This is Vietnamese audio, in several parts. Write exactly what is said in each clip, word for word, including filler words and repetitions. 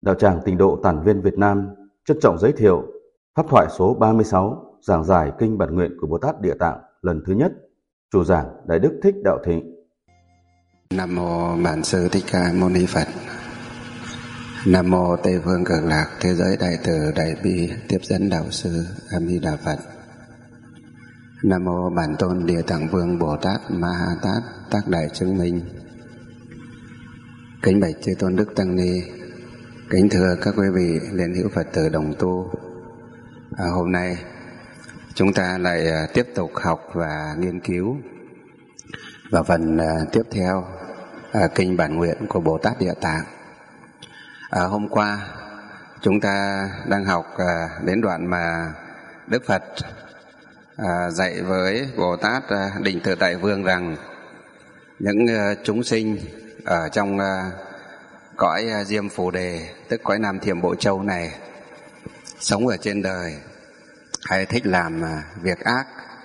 Đạo tràng Tịnh độ Tản Viên Việt Nam trân trọng giới thiệu pháp thoại số ba mươi sáu, giảng giải kinh Bản Nguyện của Bồ Tát Địa Tạng lần thứ nhất. Chủ giảng Đại Đức Thích Đạo Thịnh. Nam mô Bản Sư Thích Ca Mâu Ni Phật. Nam mô Tây Phương Cực Lạc Thế Giới Đại Từ Đại Bi Tiếp Dẫn Đạo Sư A Di Đà Phật. Nam mô Bản Tôn Địa Tạng Vương Bồ Tát Ma Ha Tát Tác Đại Chứng Minh. Kính bạch chư tôn đức tăng ni, kính thưa các quý vị liên hữu Phật tử đồng tu. À, hôm nay chúng ta lại à, tiếp tục học và nghiên cứu vào phần à, tiếp theo à, kinh Bản Nguyện của Bồ Tát Địa Tạng. À, hôm qua chúng ta đang học à, đến đoạn mà Đức Phật à, dạy với Bồ Tát à, Định Tự Tại Vương rằng những à, chúng sinh ở trong à, cõi à, Diêm Phù Đề, tức cõi Nam Thiểm Bộ Châu này, sống ở trên đời hay thích làm à, việc ác.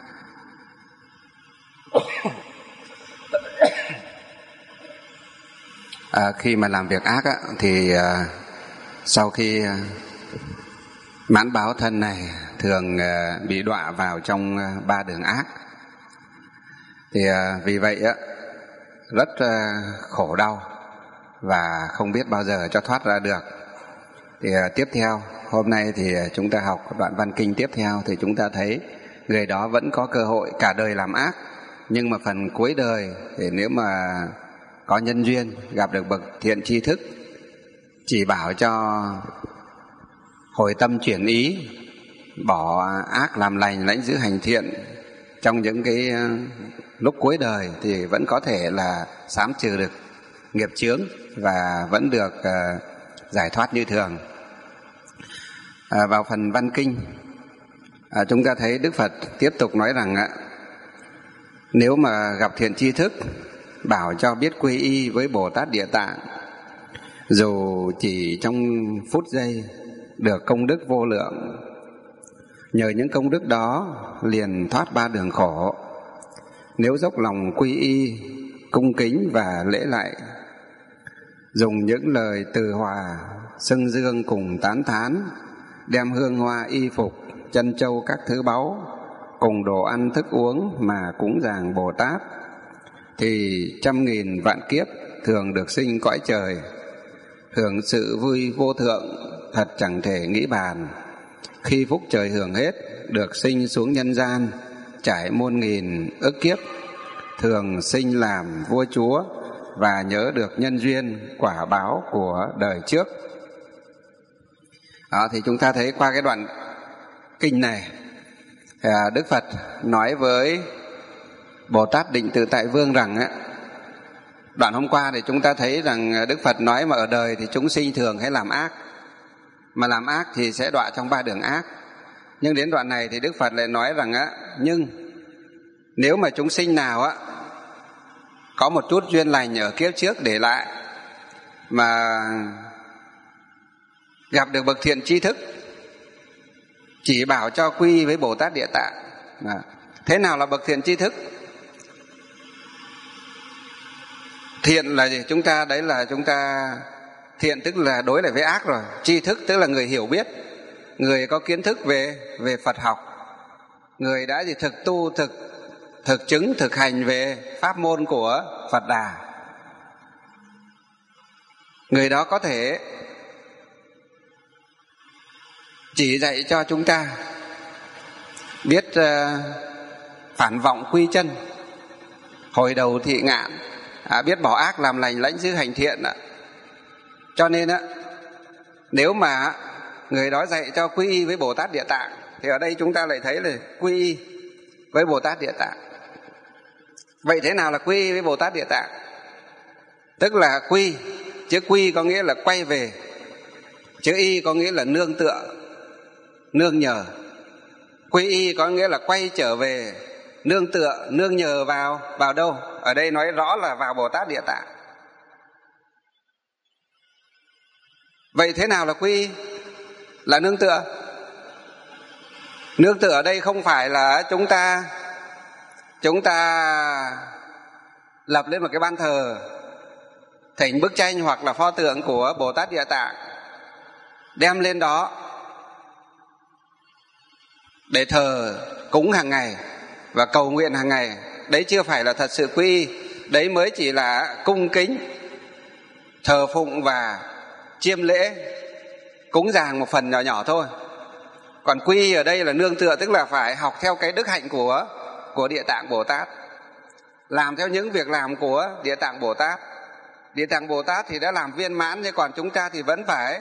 À, khi mà làm việc ác á, thì à, sau khi à, mãn báo thân này thường à, bị đọa vào trong à, ba đường ác. Thì à, vì vậy á, rất à, khổ đau và không biết bao giờ cho thoát ra được. Thì à, tiếp theo hôm nay thì chúng ta học đoạn văn kinh tiếp theo, thì chúng ta thấy người đó vẫn có cơ hội cả đời làm ác, nhưng mà phần cuối đời thì nếu mà có nhân duyên gặp được bậc thiện tri thức chỉ bảo cho hồi tâm chuyển ý, bỏ ác làm lành, lãnh giữ hành thiện trong những cái lúc cuối đời, thì vẫn có thể là xám trừ được nghiệp chướng và vẫn được uh, giải thoát như thường. À, vào phần văn kinh à, chúng ta thấy Đức Phật tiếp tục nói rằng ạ, nếu mà gặp thiện tri thức bảo cho biết quy y với Bồ Tát Địa Tạng, dù chỉ trong phút giây được công đức vô lượng, nhờ những công đức đó liền thoát ba đường khổ. Nếu dốc lòng quy y, cung kính và lễ lại, dùng những lời từ hòa, xưng dương cùng tán thán, đem hương hoa y phục, chân châu các thứ báu, cùng đồ ăn thức uống mà cúng dường Bồ Tát, thì trăm nghìn vạn kiếp thường được sinh cõi trời, hưởng sự vui vô thượng thật chẳng thể nghĩ bàn. Khi phúc trời hưởng hết, được sinh xuống nhân gian, trải muôn nghìn ức kiếp, thường sinh làm vua chúa và nhớ được nhân duyên quả báo của đời trước. Đó, thì chúng ta thấy qua cái đoạn kinh này, Đức Phật nói với Bồ Tát Định Tự Tại Vương rằng á, đoạn hôm qua thì chúng ta thấy rằng Đức Phật nói mà ở đời thì chúng sinh thường hay làm ác, mà làm ác thì sẽ đọa trong ba đường ác. Nhưng đến đoạn này thì Đức Phật lại nói rằng á, nhưng nếu mà chúng sinh nào á có một chút duyên lành ở kiếp trước để lại, mà gặp được bậc thiện tri thức chỉ bảo cho quy với Bồ Tát Địa Tạng. Thế nào là bậc thiện tri thức? Thiện là gì? Chúng ta đấy là chúng ta thiện tức là đối lại với ác rồi. Tri thức tức là người hiểu biết, người có kiến thức về về Phật học, người đã gì thực tu, thực thực chứng, thực hành về pháp môn của Phật Đà. Người đó có thể chỉ dạy cho chúng ta biết uh, phản vọng quy chân, hồi đầu thị ngạn, à, biết bỏ ác làm lành, lãnh giữ hành thiện. À. Cho nên á, nếu mà người đó dạy cho quy y với Bồ Tát Địa Tạng, thì ở đây chúng ta lại thấy là quy y với Bồ Tát Địa Tạng. Vậy thế nào là quy y với Bồ Tát Địa Tạng? Tức là quy, chữ quy có nghĩa là quay về, chữ y có nghĩa là nương tựa, nương nhờ. Quy y có nghĩa là quay trở về, nương tựa, nương nhờ vào vào đâu? Ở đây nói rõ là vào Bồ Tát Địa Tạng. Vậy thế nào là quy y? Là nương tựa. Nương tựa ở đây không phải là chúng ta chúng ta lập lên một cái ban thờ, thỉnh bức tranh hoặc là pho tượng của Bồ Tát Địa Tạng, đem lên đó để thờ cúng hàng ngày và cầu nguyện hàng ngày. Đấy chưa phải là thật sự quy y, đấy mới chỉ là cung kính, thờ phụng và chiêm lễ, cúng dường một phần nhỏ nhỏ thôi. Còn quy y ở đây là nương tựa, tức là phải học theo cái đức hạnh của của Địa Tạng Bồ Tát, làm theo những việc làm của Địa Tạng Bồ Tát. Địa Tạng Bồ Tát thì đã làm viên mãn, nhưng còn chúng ta thì vẫn phải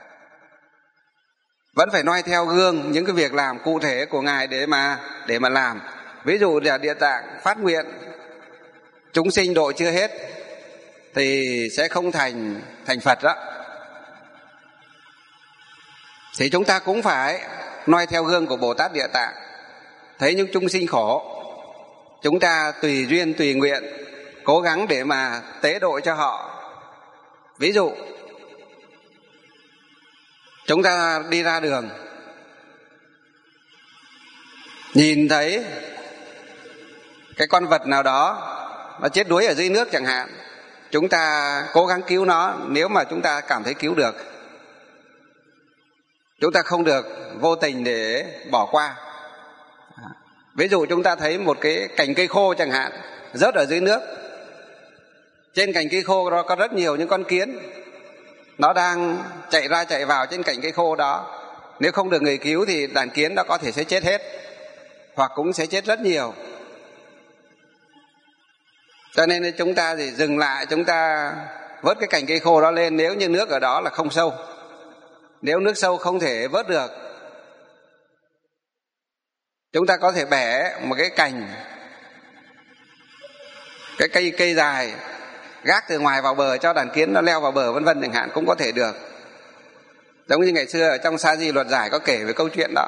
vẫn phải noi theo gương những cái việc làm cụ thể của Ngài để mà để mà làm. Ví dụ là Địa Tạng phát nguyện chúng sinh độ chưa hết thì sẽ không thành thành Phật đó. Thì chúng ta cũng phải noi theo gương của Bồ Tát Địa Tạng, thấy những chúng sinh khổ, chúng ta tùy duyên tùy nguyện cố gắng để mà tế độ cho họ. Ví dụ chúng ta đi ra đường, nhìn thấy cái con vật nào đó nó chết đuối ở dưới nước chẳng hạn, chúng ta cố gắng cứu nó nếu mà chúng ta cảm thấy cứu được. Chúng ta không được vô tình để bỏ qua. Ví dụ chúng ta thấy một cái cành cây khô chẳng hạn rớt ở dưới nước, trên cành cây khô đó có rất nhiều những con kiến, nó đang chạy ra chạy vào trên cành cây khô đó. Nếu không được người cứu thì đàn kiến đó có thể sẽ chết hết, hoặc cũng sẽ chết rất nhiều. Cho nên chúng ta thì dừng lại, chúng ta vớt cái cành cây khô đó lên, nếu như nước ở đó là không sâu. Nếu nước sâu không thể vớt được, chúng ta có thể bẻ một cái cành, cái cây cây dài, gác từ ngoài vào bờ cho đàn kiến nó leo vào bờ vân vân chẳng hạn, cũng có thể được. Giống như ngày xưa ở trong Sa Di Luật Giải có kể về câu chuyện đó.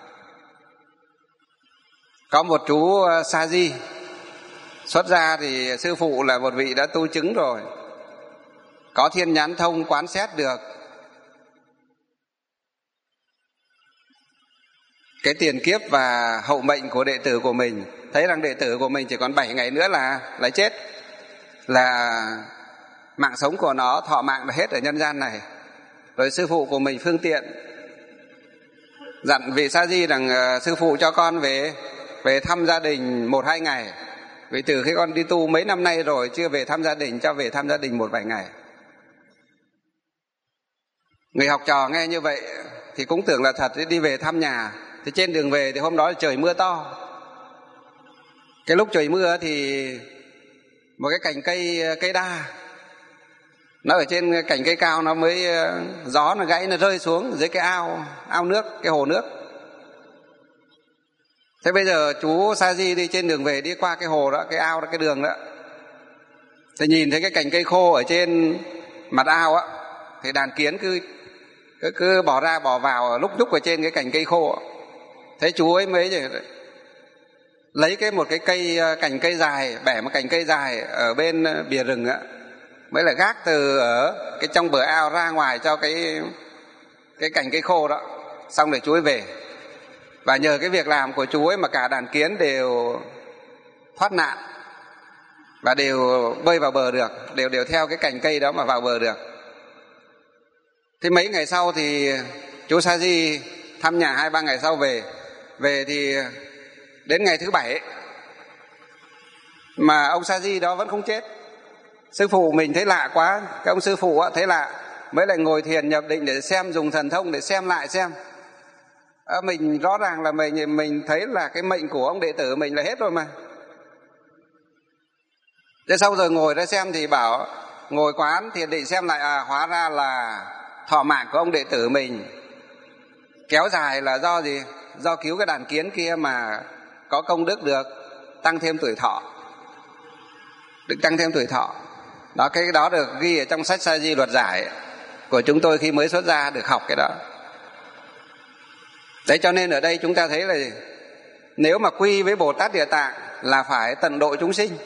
Có một chú Sa Di xuất gia thì sư phụ là một vị đã tu chứng rồi, có thiên nhãn thông quán xét được cái tiền kiếp và hậu mệnh của đệ tử của mình, thấy rằng đệ tử của mình chỉ còn bảy ngày nữa là là chết, là mạng sống của nó, thọ mạng là hết ở nhân gian này. Rồi sư phụ của mình phương tiện dặn vị Sa Di rằng uh, sư phụ cho con về về thăm gia đình một hai ngày, vì từ khi con đi tu mấy năm nay rồi chưa về thăm gia đình, cho về thăm gia đình một vài ngày. Người học trò nghe như vậy thì cũng tưởng là thật, đi về thăm nhà. Thì trên đường về thì hôm đó trời mưa to. Cái lúc trời mưa thì một cái cành cây cây đa nó ở trên cành cây cao, nó mới gió nó gãy, nó rơi xuống dưới cái ao ao nước, cái hồ nước. Thế bây giờ chú Sa Di đi trên đường về, đi qua cái hồ đó, cái ao đó, cái đường đó, thì nhìn thấy cái cành cây khô ở trên mặt ao á, thì đàn kiến cứ cứ, cứ bỏ ra bỏ vào lúc nhúc ở trên cái cành cây khô á. Thế chú ấy mới lấy cái một cái cây cành cây dài, bẻ một cành cây dài ở bên bìa rừng á, mới là gác từ ở cái trong bờ ao ra ngoài cho cái cái cành cây khô đó, xong để chú ấy về. Và nhờ cái việc làm của chú ấy mà cả đàn kiến đều thoát nạn và đều bơi vào bờ được, đều đều theo cái cành cây đó mà vào bờ được. Thế mấy ngày sau thì chú Sa Di thăm nhà, hai ba ngày sau về về thì đến ngày thứ bảy mà ông Sa Di đó vẫn không chết. Sư phụ mình thấy lạ quá, cái ông sư phụ thấy lạ, mới lại ngồi thiền nhập định để xem, dùng thần thông để xem lại xem. À, mình rõ ràng là mình mình thấy là cái mệnh của ông đệ tử mình là hết rồi mà. Thế sau rồi ngồi ra xem thì bảo, ngồi quán thiền định xem lại, à hóa ra là thọ mạng của ông đệ tử mình kéo dài là do gì? Do cứu cái đàn kiến kia mà có công đức được tăng thêm tuổi thọ, được tăng thêm tuổi thọ. Đó, cái đó được ghi ở trong sách Sa Di Luật Giải của chúng tôi khi mới xuất gia, được học cái đó. Đấy, cho nên ở đây chúng ta thấy là nếu mà quy với Bồ Tát Địa Tạng là phải tận độ chúng sinh,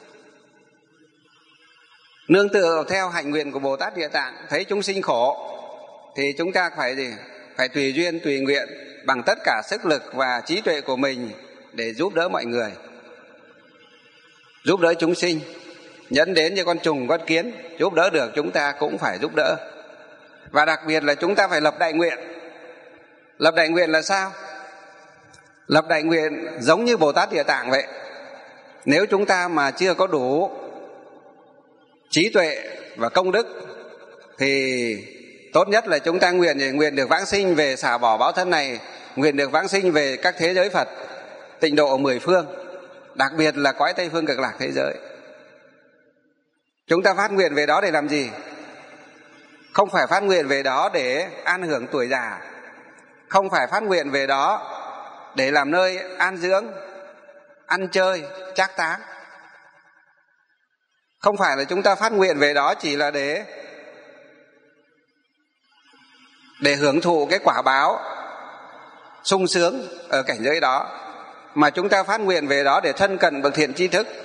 nương tựa theo hạnh nguyện của Bồ Tát Địa Tạng, thấy chúng sinh khổ thì chúng ta phải gì? Phải tùy duyên tùy nguyện bằng tất cả sức lực và trí tuệ của mình để giúp đỡ mọi người, giúp đỡ chúng sinh, nhẫn đến như con trùng con kiến, giúp đỡ được chúng ta cũng phải giúp đỡ. Và đặc biệt là chúng ta phải lập đại nguyện. Lập đại nguyện là sao? Lập đại nguyện giống như Bồ Tát Địa Tạng vậy. Nếu chúng ta mà chưa có đủ trí tuệ và công đức thì tốt nhất là chúng ta nguyện nguyện được vãng sinh về xả bỏ báo thân này, nguyện được vãng sinh về các thế giới Phật tịnh độ ở mười phương, đặc biệt là cõi Tây Phương Cực Lạc thế giới. Chúng ta phát nguyện về đó để làm gì? Không phải phát nguyện về đó để an hưởng tuổi già, không phải phát nguyện về đó để làm nơi an dưỡng, ăn chơi, trác táng. Không phải là chúng ta phát nguyện về đó chỉ là để để hưởng thụ cái quả báo sung sướng ở cảnh giới đó, mà chúng ta phát nguyện về đó để thân cận bậc thiện tri thức,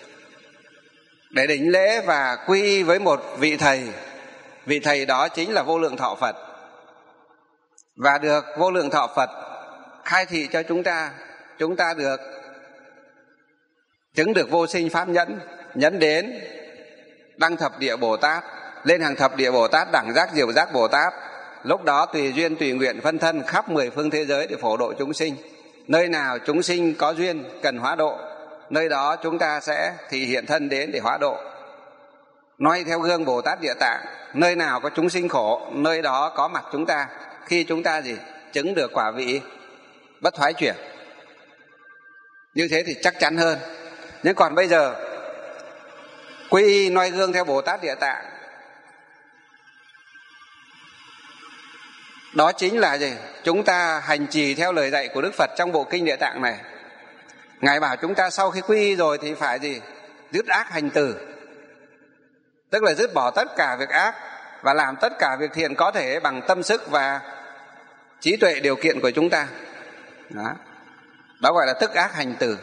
để đảnh lễ và quy y với một vị thầy. Vị thầy đó chính là Vô Lượng Thọ Phật, và được Vô Lượng Thọ Phật khai thị cho chúng ta, chúng ta được chứng được vô sinh pháp nhẫn, nhẫn đến đăng thập địa Bồ Tát, lên hàng thập địa Bồ Tát, đẳng giác diệu giác Bồ Tát. Lúc đó tùy duyên tùy nguyện phân thân khắp mười phương thế giới để phổ độ chúng sinh. Nơi nào chúng sinh có duyên cần hóa độ, nơi đó chúng ta sẽ thị hiện thân đến để hóa độ. Nói theo gương Bồ Tát Địa Tạng, nơi nào có chúng sinh khổ, nơi đó có mặt chúng ta, khi chúng ta gì chứng được quả vị bất thoái chuyển. Như thế thì chắc chắn hơn. Nhưng còn bây giờ quy y noi gương theo Bồ Tát Địa Tạng, đó chính là gì? Chúng ta hành trì theo lời dạy của Đức Phật trong bộ kinh Địa Tạng này. Ngài bảo chúng ta sau khi quy y rồi thì phải gì? Dứt ác hành từ, tức là dứt bỏ tất cả việc ác và làm tất cả việc thiện có thể bằng tâm sức và trí tuệ điều kiện của chúng ta. Đó, đó gọi là tức ác hành từ.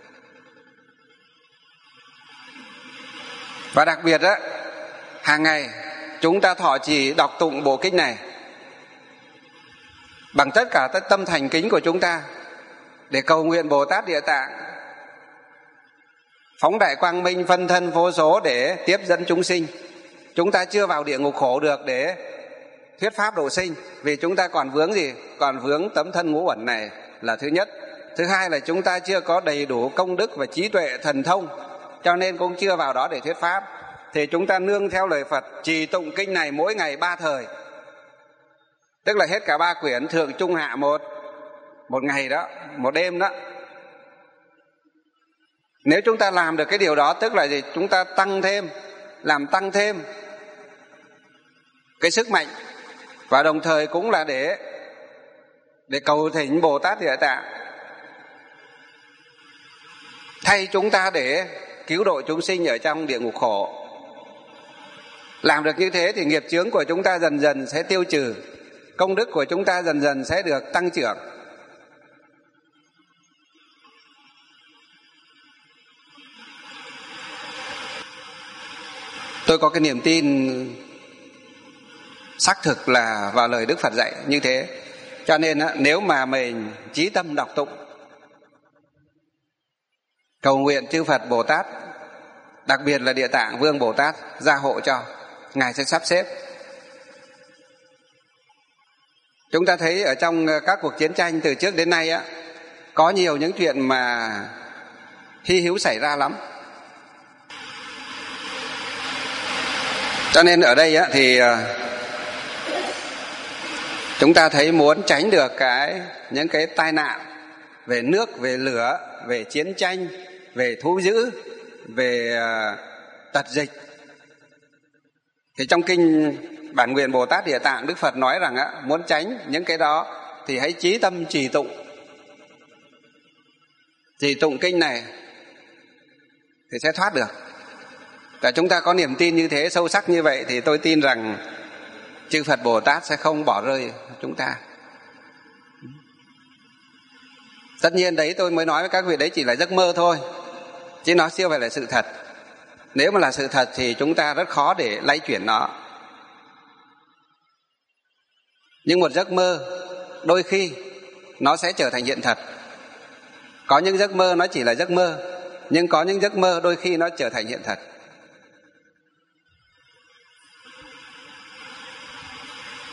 Và đặc biệt đó, hàng ngày chúng ta thọ trì đọc tụng bộ kinh này bằng tất cả tất tâm thành kính của chúng ta, để cầu nguyện Bồ Tát Địa Tạng phóng đại quang minh phân thân vô số để tiếp dẫn chúng sinh. Chúng ta chưa vào địa ngục khổ được để thuyết pháp độ sinh, vì chúng ta còn vướng gì? Còn vướng tấm thân ngũ uẩn này là thứ nhất. Thứ hai là chúng ta chưa có đầy đủ công đức và trí tuệ thần thông, cho nên cũng chưa vào đó để thuyết pháp. Thì chúng ta nương theo lời Phật trì tụng kinh này mỗi ngày ba thời, tức là hết cả ba quyển thượng trung hạ một một ngày đó, một đêm đó. Nếu chúng ta làm được cái điều đó, tức là gì? Chúng ta tăng thêm, làm tăng thêm cái sức mạnh, và đồng thời cũng là để để cầu thỉnh Bồ Tát Địa Tạng thay chúng ta để cứu độ chúng sinh ở trong địa ngục khổ. Làm được như thế thì nghiệp chướng của chúng ta dần dần sẽ tiêu trừ, công đức của chúng ta dần dần sẽ được tăng trưởng. Tôi có cái niềm tin xác thực là vào lời Đức Phật dạy như thế. Cho nên nếu mà mình chí tâm đọc tụng, cầu nguyện chư Phật Bồ Tát, đặc biệt là Địa Tạng Vương Bồ Tát gia hộ cho, Ngài sẽ sắp xếp. Chúng ta thấy ở trong các cuộc chiến tranh từ trước đến nay á, có nhiều những chuyện mà hy hữu xảy ra lắm. Cho nên ở đây á, thì chúng ta thấy muốn tránh được cái những cái tai nạn về nước, về lửa, về chiến tranh, về thú dữ, về tật dịch, thì trong kinh Bản Nguyện Bồ Tát Địa Tạng, Đức Phật nói rằng á, muốn tránh những cái đó thì hãy chí tâm trì tụng. Trì tụng kinh này thì sẽ thoát được. Và chúng ta có niềm tin như thế, sâu sắc như vậy, thì tôi tin rằng chư Phật Bồ Tát sẽ không bỏ rơi chúng ta. Tất nhiên đấy, tôi mới nói với các vị đấy chỉ là giấc mơ thôi, chứ nó chưa phải là sự thật. Nếu mà là sự thật thì chúng ta rất khó để lay chuyển nó. Nhưng một giấc mơ đôi khi nó sẽ trở thành hiện thật. Có những giấc mơ nó chỉ là giấc mơ, nhưng có những giấc mơ đôi khi nó trở thành hiện thật.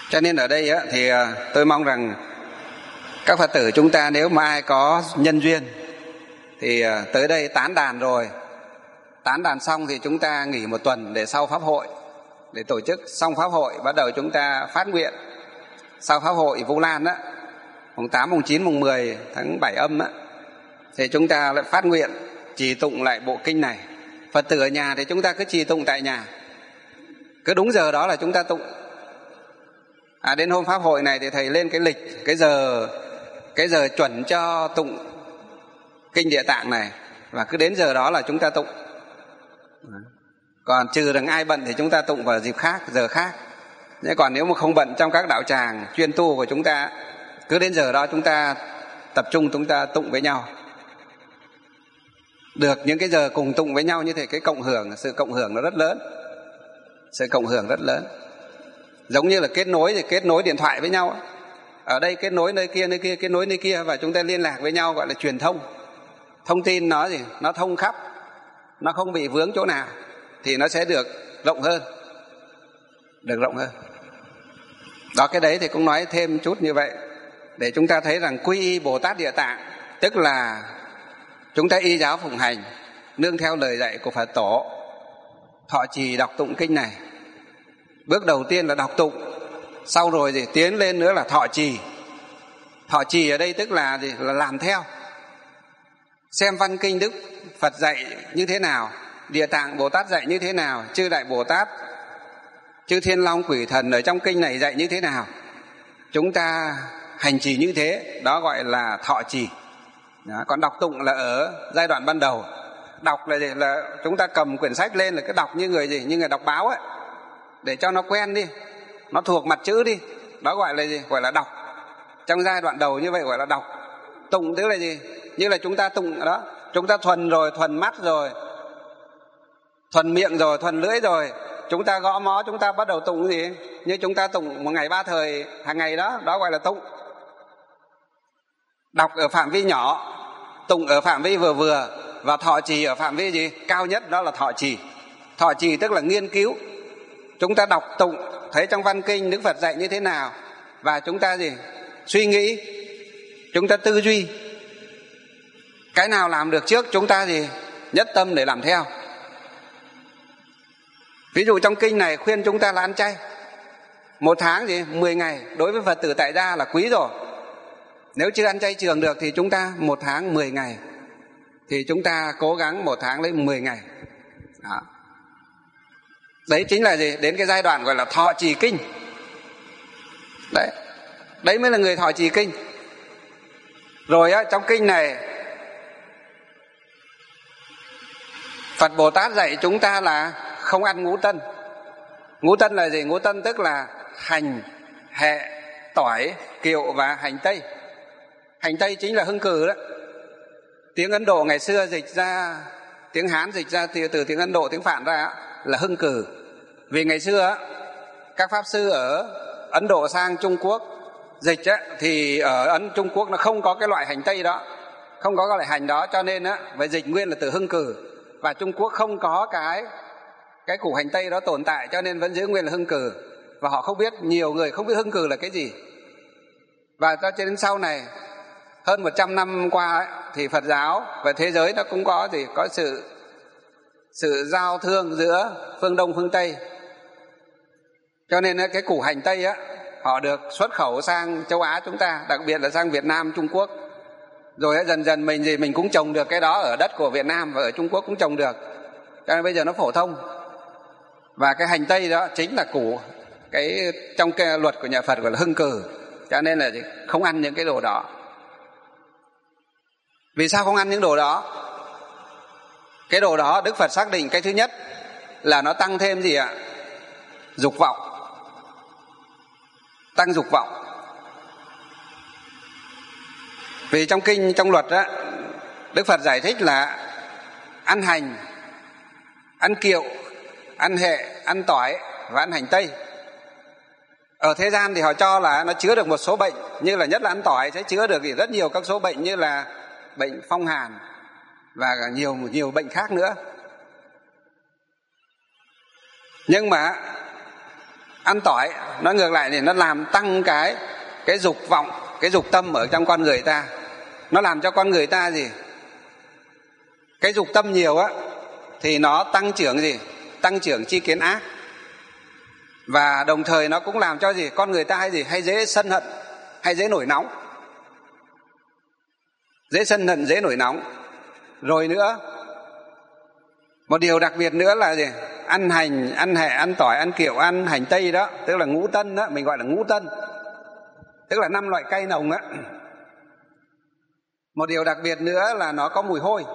Cho nên ở đây á, thì tôi mong rằng các Phật tử chúng ta nếu mà ai có nhân duyên thì tới đây tán đàn rồi, tán đàn xong thì chúng ta nghỉ một tuần để sau Pháp hội, để tổ chức xong Pháp hội bắt đầu chúng ta phát nguyện. Sau Pháp hội Vu Lan á, mùng tám, mùng chín, mùng mười tháng bảy âm á, thì chúng ta lại phát nguyện trì tụng lại bộ kinh này. Phật tử ở nhà thì chúng ta cứ trì tụng tại nhà, cứ đúng giờ đó là chúng ta tụng. À, đến hôm Pháp hội này thì thầy lên cái lịch, cái giờ cái giờ chuẩn cho tụng kinh Địa Tạng này, và cứ đến giờ đó là chúng ta tụng. Còn trừ rằng ai bận thì chúng ta tụng vào dịp khác, giờ khác. Thế còn nếu mà không bận trong các đạo tràng chuyên tu của chúng ta, cứ đến giờ đó chúng ta tập trung chúng ta tụng với nhau. Được những cái giờ cùng tụng với nhau như thế, cái cộng hưởng, sự cộng hưởng nó rất lớn. Sự cộng hưởng rất lớn. Giống như là kết nối thì kết nối điện thoại với nhau. Ở đây kết nối nơi kia, nơi kia, kết nối nơi kia, và chúng ta liên lạc với nhau gọi là truyền thông. Thông tin nó gì? Nó thông khắp, nó không bị vướng chỗ nào, thì nó sẽ được rộng hơn. Được rộng hơn. Đó, cái đấy thì cũng nói thêm chút như vậy, để chúng ta thấy rằng quy y Bồ Tát Địa Tạng tức là chúng ta y giáo phụng hành, nương theo lời dạy của Phật Tổ, thọ trì đọc tụng kinh này. Bước đầu tiên là đọc tụng, sau rồi thì tiến lên nữa là thọ trì. Thọ trì ở đây tức là gì? Là làm theo, xem văn kinh Đức Phật dạy như thế nào, Địa Tạng Bồ Tát dạy như thế nào, chư Đại Bồ Tát, chư Thiên Long Quỷ Thần ở trong kinh này dạy như thế nào, chúng ta hành trì như thế, đó gọi là thọ trì. Đó, còn đọc tụng là ở giai đoạn ban đầu. Đọc là gì? Là chúng ta cầm quyển sách lên là cứ đọc như người gì? Như người đọc báo ấy, để cho nó quen đi, nó thuộc mặt chữ đi. Đó gọi là gì? Gọi là đọc. Trong giai đoạn đầu như vậy gọi là đọc. Tụng tức là gì? Như là chúng ta tụng đó, chúng ta thuần rồi, thuần mắt rồi, thuần miệng rồi, thuần lưỡi rồi, chúng ta gõ mõ, chúng ta bắt đầu tụng gì? Như chúng ta tụng một ngày ba thời hàng ngày đó, đó gọi là tụng. Đọc ở phạm vi nhỏ, tụng ở phạm vi vừa vừa, và thọ trì ở phạm vi gì? Cao nhất, đó là thọ trì. Thọ trì tức là nghiên cứu. Chúng ta đọc tụng, thấy trong văn kinh Đức Phật dạy như thế nào, và chúng ta gì? Suy nghĩ, chúng ta tư duy. Cái nào làm được trước chúng ta gì? Nhất tâm để làm theo. Ví dụ trong kinh này khuyên chúng ta là ăn chay. Một tháng gì? mười ngày. Đối với Phật tử tại gia là quý rồi. Nếu chưa ăn chay trường được thì chúng ta một tháng mười ngày. Thì chúng ta cố gắng một tháng lấy mười ngày. Đó. Đấy chính là gì? Đến cái giai đoạn gọi là thọ trì kinh. Đấy. Đấy mới là người thọ trì kinh. Rồi á, trong kinh này Phật Bồ Tát dạy chúng ta là không ăn ngũ tân. Ngũ tân là gì? Ngũ tân tức là hành, hệ, tỏi, kiệu và hành tây. Hành tây chính là hưng cừ đó. Tiếng Ấn Độ ngày xưa dịch ra, tiếng Hán dịch ra từ, từ tiếng Ấn Độ, tiếng Phạn ra là hưng cừ. Vì ngày xưa các pháp sư ở Ấn Độ sang Trung Quốc dịch á, thì ở Ấn Trung Quốc nó không có cái loại hành tây đó, không có cái loại hành đó, cho nên á, phải dịch nguyên là từ hưng cừ. Và Trung Quốc không có cái cái củ hành tây đó tồn tại, cho nên vẫn giữ nguyên là hưng cừ. Và họ không biết, nhiều người không biết hưng cừ là cái gì. Và cho đến sau này, hơn một trăm năm qua ấy, thì Phật giáo và thế giới nó cũng có gì có sự sự giao thương giữa phương Đông phương Tây. Cho nên cái củ hành tây á, họ được xuất khẩu sang châu Á chúng ta, đặc biệt là sang Việt Nam, Trung Quốc. Rồi dần dần mình gì mình cũng trồng được cái đó ở đất của Việt Nam và ở Trung Quốc cũng trồng được. Cho nên bây giờ nó phổ thông. Và cái hành tây đó chính là củ, cái trong cái luật của nhà Phật gọi là hưng cừ. Cho nên là không ăn những cái đồ đó. Vì sao không ăn những đồ đó? Cái đồ đó Đức Phật xác định cái thứ nhất là nó tăng thêm gì ạ? Dục vọng. Tăng dục vọng. Vì trong kinh, trong luật đó, Đức Phật giải thích là ăn hành, ăn kiệu, ăn hệ, ăn tỏi và ăn hành tây. Ở thế gian thì họ cho là nó chứa được một số bệnh, như là nhất là ăn tỏi sẽ chứa được rất nhiều các số bệnh như là bệnh phong hàn và nhiều nhiều bệnh khác nữa. Nhưng mà ăn tỏi, nó ngược lại thì nó làm tăng cái cái dục vọng, cái dục tâm ở trong con người ta. Nó làm cho con người ta gì? Cái dục tâm nhiều á thì nó tăng trưởng gì? Tăng trưởng chi kiến ác. Và đồng thời nó cũng làm cho gì? Con người ta hay gì? Hay dễ sân hận, hay dễ nổi nóng. Dễ sân hận, dễ nổi nóng. Rồi nữa, một điều đặc biệt nữa là gì? Ăn hành, ăn hẹ, ăn tỏi, ăn kiệu, ăn hành tây đó, tức là ngũ tân đó, mình gọi là ngũ tân, tức là năm loại cay nồng á. Một điều đặc biệt nữa là nó có mùi hôi.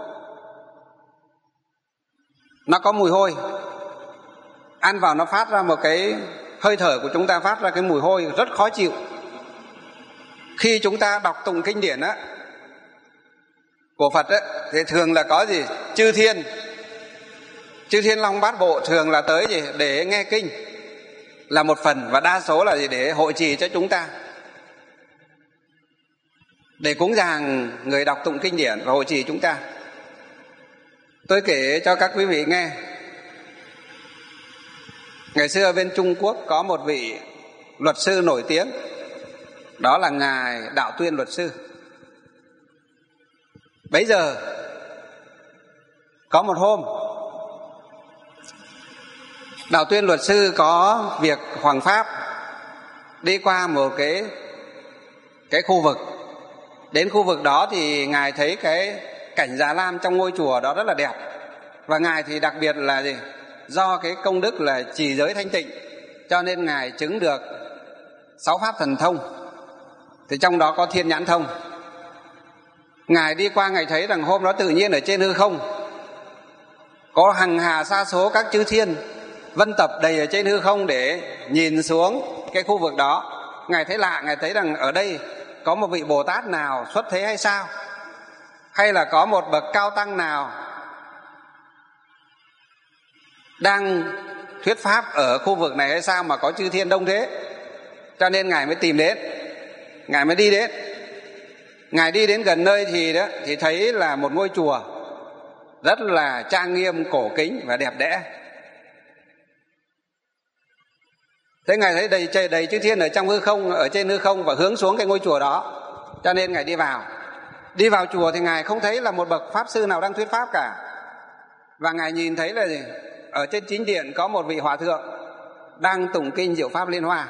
Nó có mùi hôi. Ăn vào nó phát ra một cái hơi thở của chúng ta phát ra cái mùi hôi rất khó chịu. Khi chúng ta đọc tụng kinh điển á của Phật á thì thường là có gì? Chư thiên, chư thiên long bát bộ thường là tới gì? Để nghe kinh là một phần, và đa số là gì? Để hộ trì cho chúng ta, để cúng dường người đọc tụng kinh điển và hộ trì chúng ta. Tôi kể cho các quý vị nghe. Ngày xưa bên Trung Quốc có một vị luật sư nổi tiếng, đó là Ngài Đạo Tuyên luật sư. Bấy giờ có một hôm, Đạo Tuyên luật sư có việc hoằng pháp, đi qua một cái cái khu vực. Đến khu vực đó thì Ngài thấy cái cảnh Già Lam trong ngôi chùa đó rất là đẹp. Và Ngài thì đặc biệt là gì? Do cái công đức là trì giới thanh tịnh, cho nên Ngài chứng được sáu pháp thần thông. Thì trong đó có thiên nhãn thông. Ngài đi qua, Ngài thấy rằng hôm đó tự nhiên ở trên hư không có hằng hà sa số các chư thiên vân tập đầy ở trên hư không để nhìn xuống cái khu vực đó. Ngài thấy lạ, Ngài thấy rằng ở đây có một vị Bồ Tát nào xuất thế hay sao? Hay là có một bậc cao tăng nào đang thuyết pháp ở khu vực này hay sao mà có chư thiên đông thế? Cho nên Ngài mới tìm đến, Ngài mới đi đến. Ngài đi đến gần nơi thì đó thì thấy là một ngôi chùa rất là trang nghiêm, cổ kính và đẹp đẽ. Thế Ngài thấy đầy trời đầy chư thiên ở trong hư không, ở trên hư không, và hướng xuống cái ngôi chùa đó. Cho nên Ngài đi vào. Đi vào chùa thì Ngài không thấy là một bậc pháp sư nào đang thuyết pháp cả. Và Ngài nhìn thấy là gì? Ở trên chính điện có một vị hòa thượng đang tụng kinh Diệu Pháp Liên Hoa.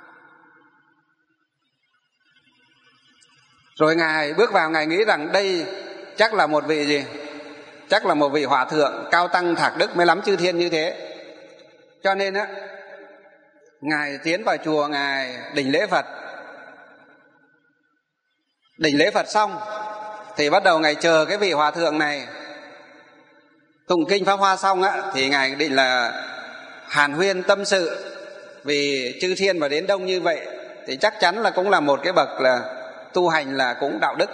Rồi Ngài bước vào, Ngài nghĩ rằng đây chắc là một vị gì? Chắc là một vị hòa thượng cao tăng thạc đức mới lắm chư thiên như thế. Cho nên á, Ngài tiến vào chùa, Ngài đảnh lễ Phật. Đảnh lễ Phật xong thì bắt đầu Ngài chờ cái vị hòa thượng này tụng kinh Pháp Hoa xong á, thì Ngài định là hàn huyên tâm sự. Vì chư thiên mà đến đông như vậy thì chắc chắn là cũng là một cái bậc là tu hành là cũng đạo đức,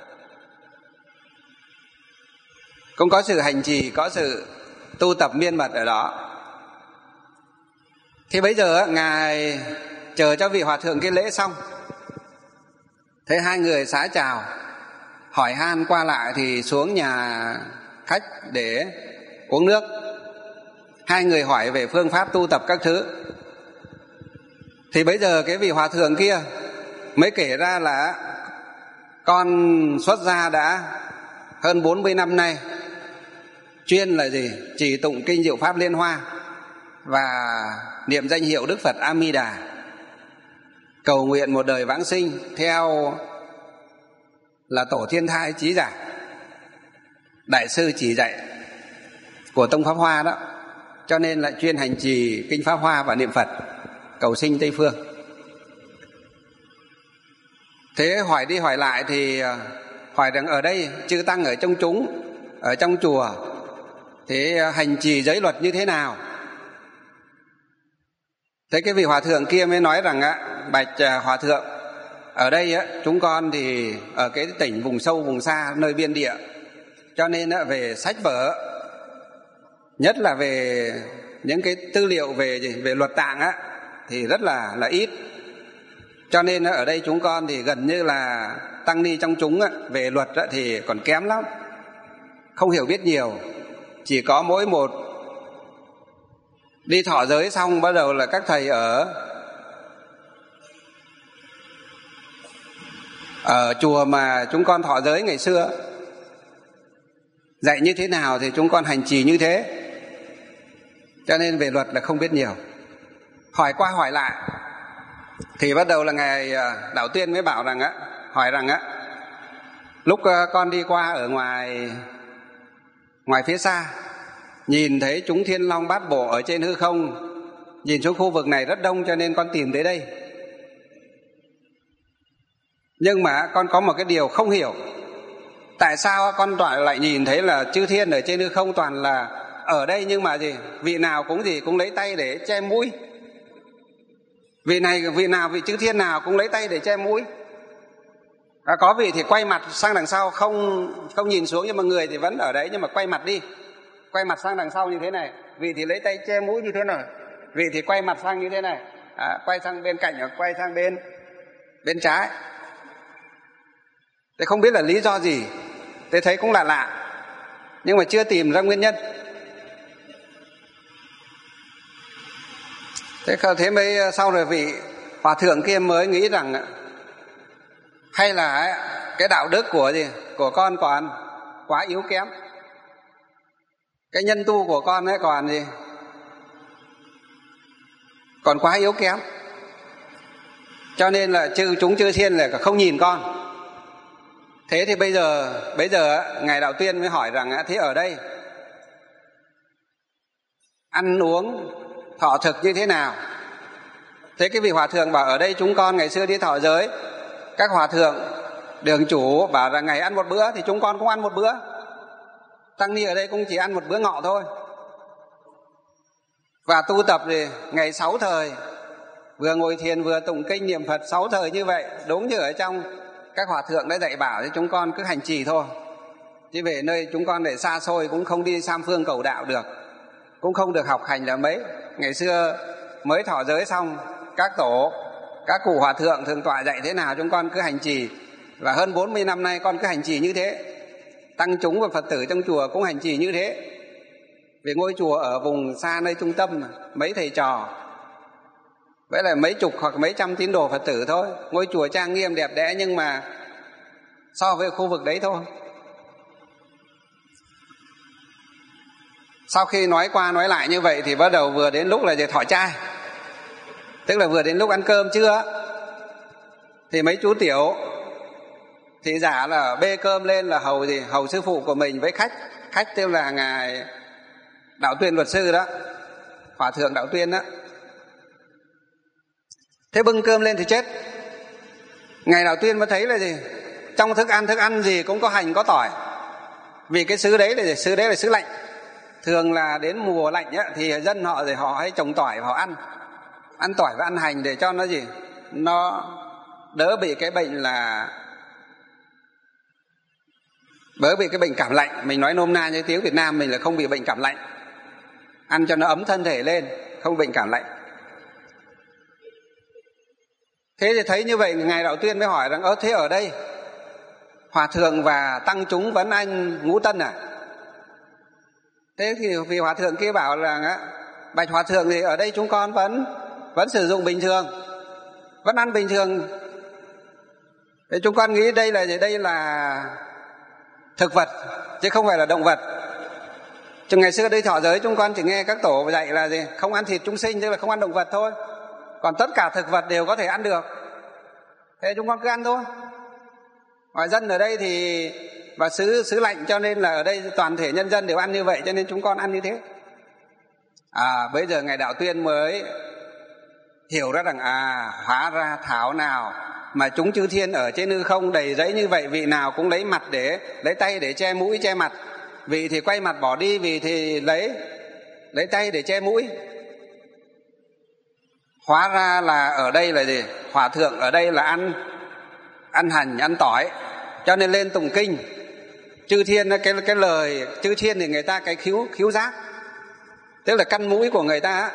cũng có sự hành trì, có sự tu tập miên mật ở đó. Thì bây giờ Ngài chờ cho vị hòa thượng cái lễ xong, thấy hai người xá chào, hỏi han qua lại thì xuống nhà khách để uống nước. Hai người hỏi về phương pháp tu tập các thứ. Thì bây giờ cái vị hòa thượng kia mới kể ra là con xuất gia đã hơn bốn mươi năm nay, chuyên là gì? Chỉ tụng kinh Diệu Pháp Liên Hoa và niệm danh hiệu Đức Phật A Di Đà, cầu nguyện một đời vãng sinh theo là tổ thiên thai chí giả, đại sư chỉ dạy của tông Pháp Hoa đó. Cho nên lại chuyên hành trì kinh Pháp Hoa và niệm Phật cầu sinh Tây Phương. Thế hỏi đi hỏi lại thì hỏi rằng ở đây chư tăng ở trong chúng, ở trong chùa, thế hành trì giới luật như thế nào? Thế cái vị hòa thượng kia mới nói rằng á, bạch hòa thượng, ở đây á, chúng con thì ở cái tỉnh vùng sâu vùng xa nơi biên địa, cho nên á, về sách vở, nhất là về những cái tư liệu về gì? Về luật tạng á, thì rất là là ít. Cho nên á, ở đây chúng con thì gần như là tăng ni trong chúng á, về luật á, thì còn kém lắm, không hiểu biết nhiều. Chỉ có mỗi một Đi thọ giới xong bắt đầu là các thầy ở ở chùa mà chúng con thọ giới ngày xưa dạy như thế nào thì chúng con hành trì như thế, cho nên về luật là không biết nhiều. Hỏi qua hỏi lại thì bắt đầu là ngài Đạo Tuyên mới bảo rằng á, hỏi rằng á, lúc con đi qua ở ngoài ngoài phía xa, nhìn thấy chúng thiên long bát bộ ở trên hư không, nhìn xuống khu vực này rất đông cho nên con tìm tới đây. Nhưng mà con có một cái điều không hiểu, tại sao con toàn lại nhìn thấy là chư thiên ở trên hư không toàn là ở đây, nhưng mà gì vị nào cũng gì cũng lấy tay để che mũi, vị này vị nào vị chư thiên nào cũng lấy tay để che mũi. À, có vị thì quay mặt sang đằng sau, không không nhìn xuống, nhưng mà người thì vẫn ở đấy, nhưng mà quay mặt đi, quay mặt sang đằng sau như thế này. Vị thì lấy tay che mũi như thế này, vị thì quay mặt sang như thế này, à, quay sang bên cạnh hoặc quay sang bên bên trái. Thế không biết là lý do gì, thế thấy cũng lạ lạ, nhưng mà chưa tìm ra nguyên nhân. Thế thế mới sau rồi vị hòa thượng kia mới nghĩ rằng hay là cái đạo đức của gì của con còn quá yếu kém, cái nhân tu của con ấy còn gì còn quá yếu kém, cho nên là chư chúng chư thiên là không nhìn con. Thế thì bây giờ bây giờ ngài Đạo Tuyên mới hỏi rằng thế ở đây ăn uống thọ thực như thế nào? Thế cái vị hòa thượng bảo ở đây chúng con ngày xưa đi thọ giới, các hòa thượng đường chủ bảo là ngày ăn một bữa thì chúng con cũng ăn một bữa, tăng ni ở đây cũng chỉ ăn một bữa ngọ thôi. Và tu tập thì ngày sáu thời, vừa ngồi thiền vừa tụng kinh niệm Phật sáu thời như vậy, đúng như ở trong các hòa thượng đã dạy bảo, thì chúng con cứ hành trì thôi. Chứ về nơi chúng con để xa xôi cũng không đi sam phương cầu đạo được, cũng không được học hành là mấy. Ngày xưa mới thọ giới xong, các tổ, các cụ hòa thượng thường tọa dạy thế nào chúng con cứ hành trì. Và hơn bốn mươi năm nay con cứ hành trì như thế. Tăng chúng và Phật tử trong chùa cũng hành trì như thế. Vì ngôi chùa ở vùng xa nơi trung tâm, mấy thầy trò, vậy là mấy chục hoặc mấy trăm tín đồ Phật tử thôi. Ngôi chùa trang nghiêm đẹp đẽ, nhưng mà so với khu vực đấy thôi. Sau khi nói qua nói lại như vậy thì bắt đầu vừa đến lúc là về thọ trai, tức là vừa đến lúc ăn cơm trưa, thì mấy chú tiểu thì giả là bê cơm lên là hầu gì hầu sư phụ của mình với khách. Khách tức là ngài Đạo Tuyên luật sư đó, hòa thượng Đạo Tuyên đó. Thế bưng cơm lên thì chết. Ngài Đạo Tuyên mới thấy là gì trong thức ăn thức ăn gì cũng có hành có tỏi, vì cái xứ đấy là gì? Xứ đấy là xứ lạnh. Thường là đến mùa lạnh á, thì dân họ thì họ hay trồng tỏi và họ ăn ăn tỏi và ăn hành để cho nó gì nó đỡ bị cái bệnh là đỡ bị cái bệnh cảm lạnh. Mình nói nôm na như tiếng Việt Nam mình là không bị bệnh cảm lạnh, ăn cho nó ấm thân thể lên, không bệnh cảm lạnh. Thế thì thấy như vậy, ngài Đạo Tuyên mới hỏi rằng ơ thế ở đây hòa thượng và tăng chúng vẫn ăn ngũ tân à? Thế thì vì hòa thượng kia bảo rằng á, bạch hòa thượng thì ở đây chúng con vẫn vẫn sử dụng bình thường, vẫn ăn bình thường. Thế chúng con nghĩ đây là đây là thực vật chứ không phải là động vật. Chứ ngày xưa đây thọ giới chúng con chỉ nghe các tổ dạy là gì không ăn thịt chúng sinh, tức là không ăn động vật thôi, còn tất cả thực vật đều có thể ăn được. Thế chúng con cứ ăn thôi. Ngoài dân ở đây thì và xứ xứ lạnh, cho nên là ở đây toàn thể nhân dân đều ăn như vậy, cho nên chúng con ăn như thế. À bây giờ ngài Đạo Tuyên mới hiểu ra rằng à hóa ra thảo nào mà chúng chư thiên ở trên hư không đầy rẫy như vậy, vị nào cũng lấy mặt để lấy tay để che mũi che mặt, vị thì quay mặt bỏ đi, vị thì lấy lấy tay để che mũi. Hóa ra là ở đây là gì? Hòa thượng ở đây là ăn ăn hành, ăn tỏi, cho nên lên tụng kinh. Chư thiên cái cái lời chư thiên thì người ta cái khiếu khiếu giác, tức là căn mũi của người ta,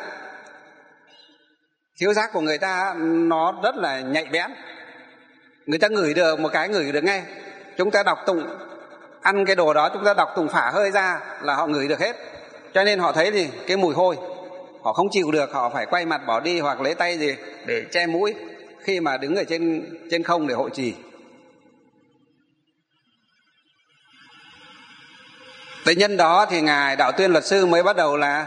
khiếu giác của người ta nó rất là nhạy bén, người ta ngửi được một cái ngửi được ngay. Chúng ta đọc tụng ăn cái đồ đó, chúng ta đọc tụng phả hơi ra là họ ngửi được hết, cho nên họ thấy gì cái mùi hôi. họ không chịu được, họ phải quay mặt bỏ đi hoặc lấy tay gì để che mũi khi mà đứng ở trên trên không để hộ trì. Tới nhân đó thì ngài Đạo Tuyên Luật Sư mới bắt đầu là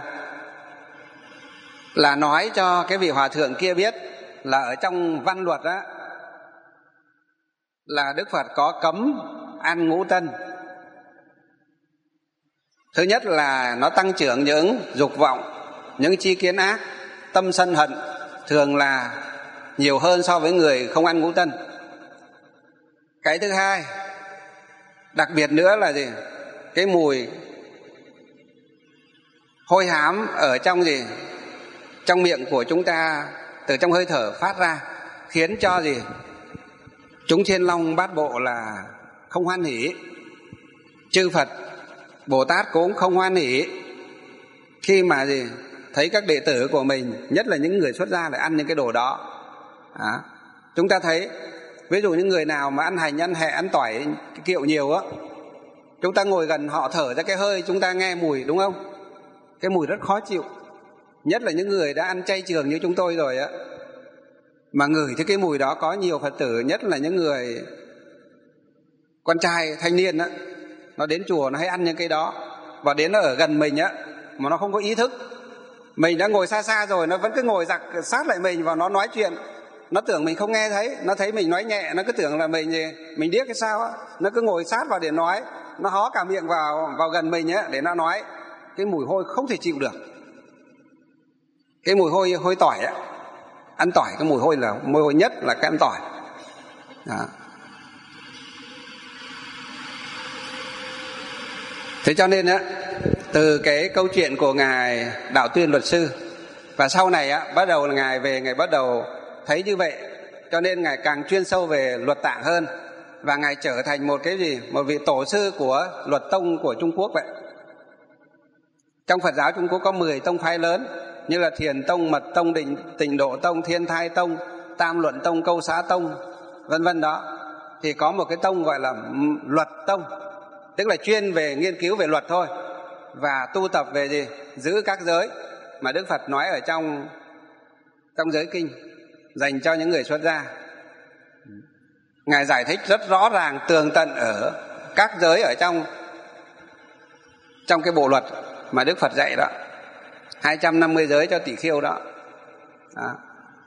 là nói cho cái vị hòa thượng kia biết là ở trong văn luật đó là Đức Phật có cấm ăn ngũ tân. Thứ nhất là nó tăng trưởng những dục vọng, những chi kiến ác, tâm sân hận thường là nhiều hơn so với người không ăn ngũ tân. Cái thứ hai, đặc biệt nữa là gì? Cái mùi hôi hám ở trong gì? Trong miệng của chúng ta, từ trong hơi thở phát ra, khiến cho gì? Chúng Thiên Long Bát Bộ là không hoan hỉ. Chư Phật Bồ Tát cũng không hoan hỉ khi mà gì thấy các đệ tử của mình, nhất là những người xuất gia, lại ăn những cái đồ đó. À, chúng ta thấy ví dụ những người nào mà ăn hành, ăn hẹ, ăn tỏi cái kiệu nhiều á, chúng ta ngồi gần họ thở ra cái hơi, chúng ta nghe mùi, đúng không? Cái mùi rất khó chịu. Nhất là những người đã ăn chay trường như chúng tôi rồi á, mà ngửi thấy cái mùi đó, có nhiều Phật tử, nhất là những người con trai thanh niên á, nó đến chùa nó hay ăn những cái đó, và đến nó ở gần mình á mà nó không có ý thức. Mình đã ngồi xa xa rồi, nó vẫn cứ ngồi giặc sát lại mình và nó nói chuyện. Nó tưởng mình không nghe thấy, nó thấy mình nói nhẹ, nó cứ tưởng là mình gì mình điếc cái sao á, nó cứ ngồi sát vào để nói, nó hó cả miệng vào vào gần mình á để nó nói. Cái mùi hôi không thể chịu được. Cái mùi hôi hôi tỏi á, ăn tỏi cái mùi hôi là mùi hôi nhất là cái ăn tỏi. Đó. Thế cho nên á, từ cái câu chuyện của ngài Đạo Tuyên Luật Sư, và sau này á, bắt đầu là ngài về, ngài bắt đầu thấy như vậy, cho nên ngài càng chuyên sâu về luật tạng hơn, và ngài trở thành một cái gì, một vị tổ sư của luật tông của Trung Quốc vậy. Trong Phật giáo Trung Quốc có mười tông phái lớn, như là Thiền Tông, Mật Tông, Định Tịnh Độ Tông, Thiên Thai Tông, Tam Luận Tông, Câu Xá Tông, vân vân đó. Thì có một cái tông gọi là Luật Tông, tức là chuyên về nghiên cứu về luật thôi, và tu tập về gì? Giữ các giới mà Đức Phật nói ở trong trong giới kinh dành cho những người xuất gia. Ngài giải thích rất rõ ràng, tường tận ở các giới ở trong trong cái bộ luật mà Đức Phật dạy đó, hai trăm năm mươi giới cho tỷ khưu đó. Đó.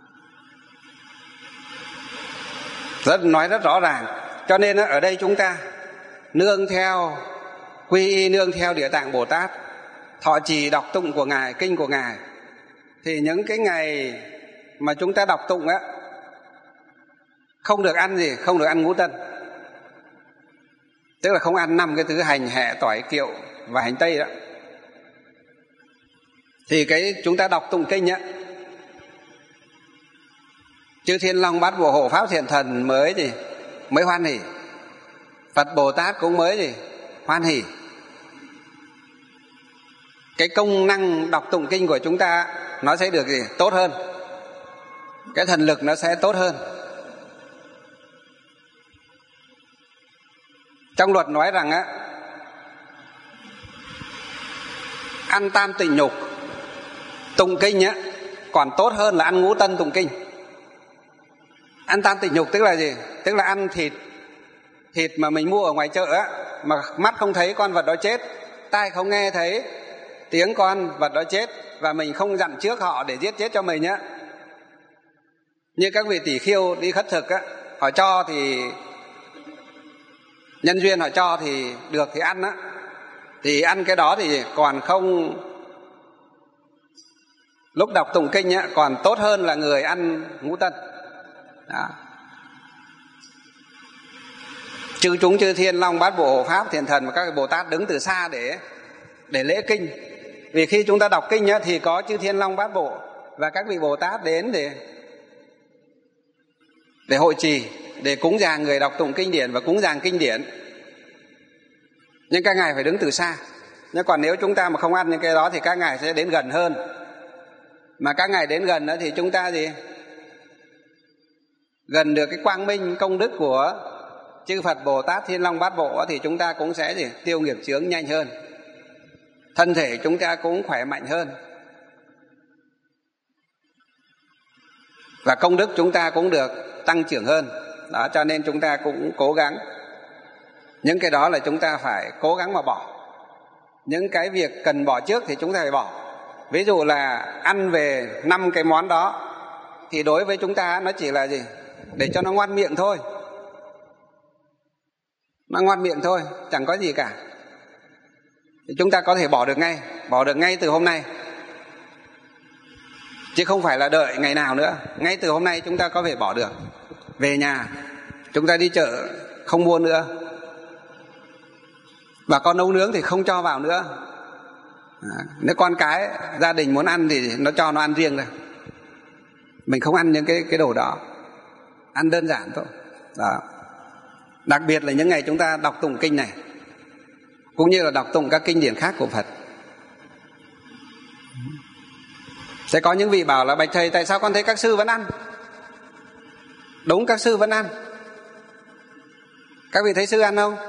Rất, nói rất rõ ràng. Cho nên ở đây chúng ta nương theo quy y, nương theo Địa Tạng Bồ Tát, thọ trì đọc tụng của ngài, kinh của ngài, thì những cái ngày mà chúng ta đọc tụng á, không được ăn gì, không được ăn ngũ tân, tức là không ăn năm cái thứ hành, hẹ, tỏi, kiệu và hành tây đó. Thì cái chúng ta đọc tụng kinh á, chư Thiên Long Bát Bộ Hộ Pháp Thiện Thần mới gì mới hoan hỉ, Phật Bồ Tát cũng mới gì hoan hỉ. Cái công năng đọc tụng kinh của chúng ta nó sẽ được gì tốt hơn, cái thần lực nó sẽ tốt hơn. Trong luật nói rằng á, ăn tam tịnh nhục tụng kinh á còn tốt hơn là ăn ngũ tân tụng kinh. Ăn tam tịnh nhục tức là gì? Tức là ăn thịt thịt mà mình mua ở ngoài chợ á, mà mắt không thấy con vật đó chết, tai không nghe thấy tiếng con vật đó chết, và mình không dặn trước họ để giết chết cho mình á. Như các vị tỷ khưu đi khất thực á, họ cho thì nhân duyên họ cho thì được thì ăn á, thì ăn cái đó thì còn không, lúc đọc tụng kinh á còn tốt hơn là người ăn ngũ tân. Đó. Chư chúng chư Thiên Long Bát Bộ Hộ Pháp Thiện Thần và các Bồ Tát đứng từ xa để để lễ kinh. Vì khi chúng ta đọc kinh á, thì có chư Thiên Long Bát Bộ và các vị Bồ Tát đến để để hội trì, để cúng dường người đọc tụng kinh điển và cúng dường kinh điển. Nhưng các ngài phải đứng từ xa. Nhưng còn nếu chúng ta mà không ăn những cái đó thì các ngài sẽ đến gần hơn. Mà các ngài đến gần đó thì chúng ta gì? Gần được cái quang minh công đức của chư Phật Bồ Tát Thiên Long Bát Bộ thì chúng ta cũng sẽ gì? Tiêu nghiệp chướng nhanh hơn, thân thể chúng ta cũng khỏe mạnh hơn. và công đức chúng ta cũng được tăng trưởng hơn. Đó, cho nên chúng ta cũng cố gắng. Những cái đó là chúng ta phải cố gắng mà bỏ. Những cái việc cần bỏ trước thì chúng ta phải bỏ. Ví dụ là ăn về năm cái món đó thì đối với chúng ta nó chỉ là gì? Để cho nó ngoan miệng thôi. Nó ngoan miệng thôi, chẳng có gì cả. Thì chúng ta có thể bỏ được ngay, bỏ được ngay từ hôm nay. Chứ không phải là đợi ngày nào nữa. Ngay từ hôm nay chúng ta có thể bỏ được. Về nhà, chúng ta đi chợ không mua nữa. Và con nấu nướng thì không cho vào nữa. À, nếu con cái gia đình muốn ăn thì nó cho nó ăn riêng thôi. Mình không ăn những cái, cái đồ đó. Ăn đơn giản thôi. Đó. Đặc biệt là những ngày chúng ta đọc tụng kinh này, cũng như là đọc tụng các kinh điển khác của Phật. Sẽ có những vị bảo là: bạch thầy, tại sao con thấy các sư vẫn ăn? Đúng, các sư vẫn ăn. Các vị thấy sư ăn không?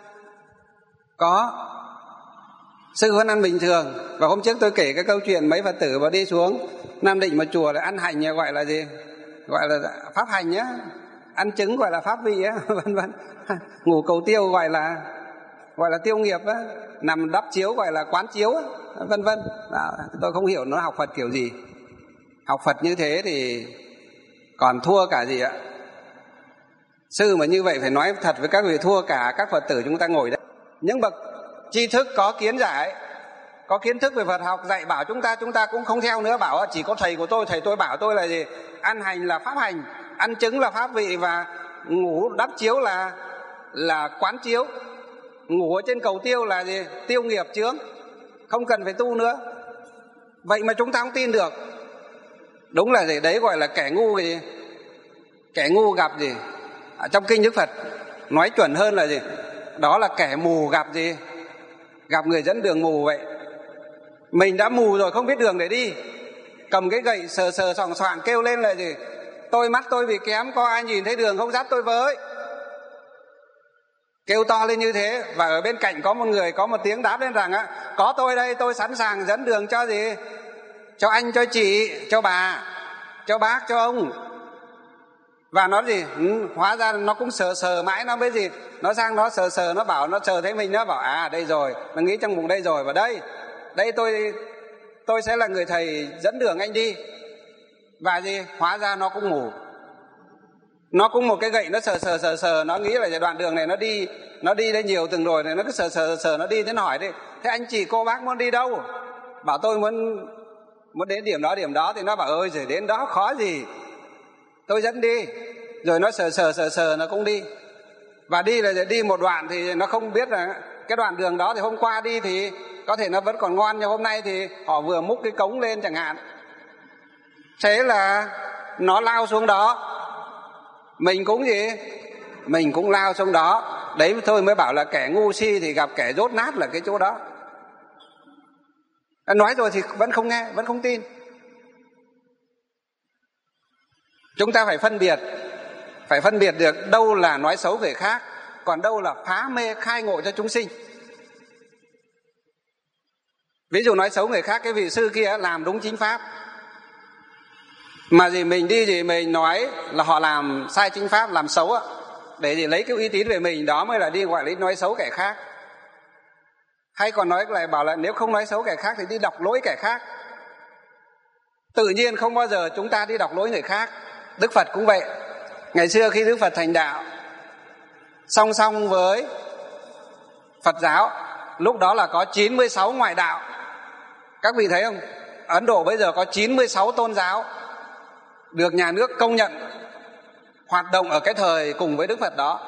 Có. Sư vẫn ăn bình thường. Và hôm trước tôi kể cái câu chuyện mấy Phật tử mà đi xuống Nam Định một chùa là ăn hành gọi là gì? Gọi là pháp hành nhá. Ăn trứng gọi là pháp vị á, vân vân. Ngủ cầu tiêu gọi là gọi là tiêu nghiệp á, nằm đắp chiếu gọi là quán chiếu á, vân vân. Tôi không hiểu nó học Phật kiểu gì. Học Phật như thế thì còn thua cả gì ạ? Sư mà như vậy phải nói thật với các vị, thua cả các Phật tử chúng ta ngồi đây. Những bậc tri thức có kiến giải, có kiến thức về Phật học dạy bảo chúng ta, chúng ta cũng không theo nữa. Bảo chỉ có thầy của tôi, thầy tôi bảo tôi là gì? Ăn hành là pháp hành, ăn trứng là pháp vị, và ngủ đắp chiếu là là quán chiếu. Ngủ ở trên cầu tiêu là gì? Tiêu nghiệp chướng, không cần phải tu nữa. Vậy mà chúng ta không tin được. Đúng là gì? Đấy gọi là kẻ ngu cái gì? Kẻ ngu gặp gì? À, trong kinh Đức Phật nói chuẩn hơn là gì? Đó là kẻ mù gặp gì? Gặp người dẫn đường mù vậy. Mình đã mù rồi, không biết đường để đi, cầm cái gậy sờ sờ soạng soạng kêu lên là gì? Tôi mắt tôi bị kém, có ai nhìn thấy đường không dắt tôi với? Kêu to lên như thế. Và ở bên cạnh có một người có một tiếng đáp lên rằng á: có tôi đây, tôi sẵn sàng dẫn đường cho gì? Cho anh, cho chị, cho bà, cho bác, cho ông. Và nó gì? Ừ, hóa ra nó cũng sờ sờ mãi nó mới gì? Nó sang nó sờ sờ, nó bảo, nó sờ thấy mình, nó bảo à đây rồi, nó nghĩ trong bụng đây rồi, và đây đây tôi tôi sẽ là người thầy dẫn đường anh đi. Và gì? Hóa ra nó cũng mù. Nó cũng một cái gậy, nó sờ sờ sờ sờ, nó nghĩ là đoạn đường này nó đi nó đi đây nhiều từng rồi này, nó cứ sờ sờ sờ nó đi. Thế nó hỏi đi: thế anh chị cô bác muốn đi đâu? Bảo tôi muốn muốn đến điểm đó điểm đó. Thì nó bảo ơi rồi đến đó khó gì, tôi dẫn đi. Rồi nó sờ sờ sờ sờ nó cũng đi. Và đi là đi một đoạn thì nó không biết là cái đoạn đường đó thì hôm qua đi thì có thể nó vẫn còn ngon, nhưng hôm nay thì họ vừa múc cái cống lên chẳng hạn. Thế là nó lao xuống đó. Mình cũng gì? Mình cũng lao xuống đó. Đấy thôi mới bảo là kẻ ngu si thì gặp kẻ dốt nát là cái chỗ đó. Nói rồi thì vẫn không nghe, vẫn không tin. Chúng ta phải phân biệt, phải phân biệt được đâu là nói xấu về khác, còn đâu là phá mê khai ngộ cho chúng sinh. Ví dụ nói xấu người khác, cái vị sư kia làm đúng chính pháp, mà gì mình đi gì mình nói là họ làm sai chính pháp, làm xấu á, để gì lấy cái uy tín về mình, đó mới là đi gọi là nói xấu kẻ khác. Hay còn nói lại bảo là nếu không nói xấu kẻ khác thì đi đọc lỗi kẻ khác. Tự nhiên không bao giờ chúng ta đi đọc lỗi người khác. Đức Phật cũng vậy. Ngày xưa khi Đức Phật thành đạo, song song với Phật giáo, lúc đó là có chín mươi sáu ngoại đạo. Các vị thấy không? Ấn Độ bây giờ có chín mươi sáu tôn giáo được nhà nước công nhận hoạt động ở cái thời cùng với Đức Phật đó.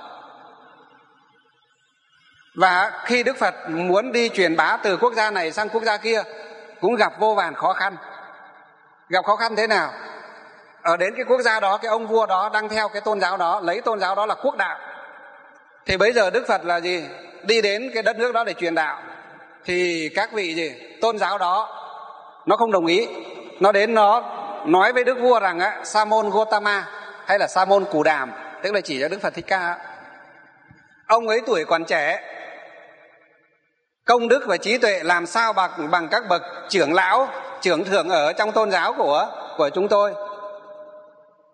Và khi Đức Phật muốn đi truyền bá từ quốc gia này sang quốc gia kia cũng gặp vô vàn khó khăn. Gặp khó khăn thế nào? Ở đến cái quốc gia đó, cái ông vua đó đang theo cái tôn giáo đó, lấy tôn giáo đó là quốc đạo. Thì bây giờ Đức Phật là gì? Đi đến cái đất nước đó để truyền đạo. Thì các vị gì? Tôn giáo đó nó không đồng ý. Nó đến nó nói với đức vua rằng á, Sa môn Gotama hay là Sa môn Cù Đàm, tức là chỉ cho Đức Phật Thích Ca. Ông ấy tuổi còn trẻ, công đức và trí tuệ làm sao bằng bằng các bậc trưởng lão, trưởng thượng ở trong tôn giáo của của chúng tôi.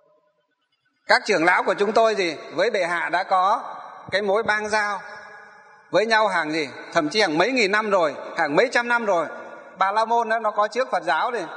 Các trưởng lão của chúng tôi gì với bệ hạ đã có cái mối bang giao với nhau hàng gì thậm chí hàng mấy nghìn năm rồi, hàng mấy trăm năm rồi. Bà La Môn đó, nó có trước Phật giáo thì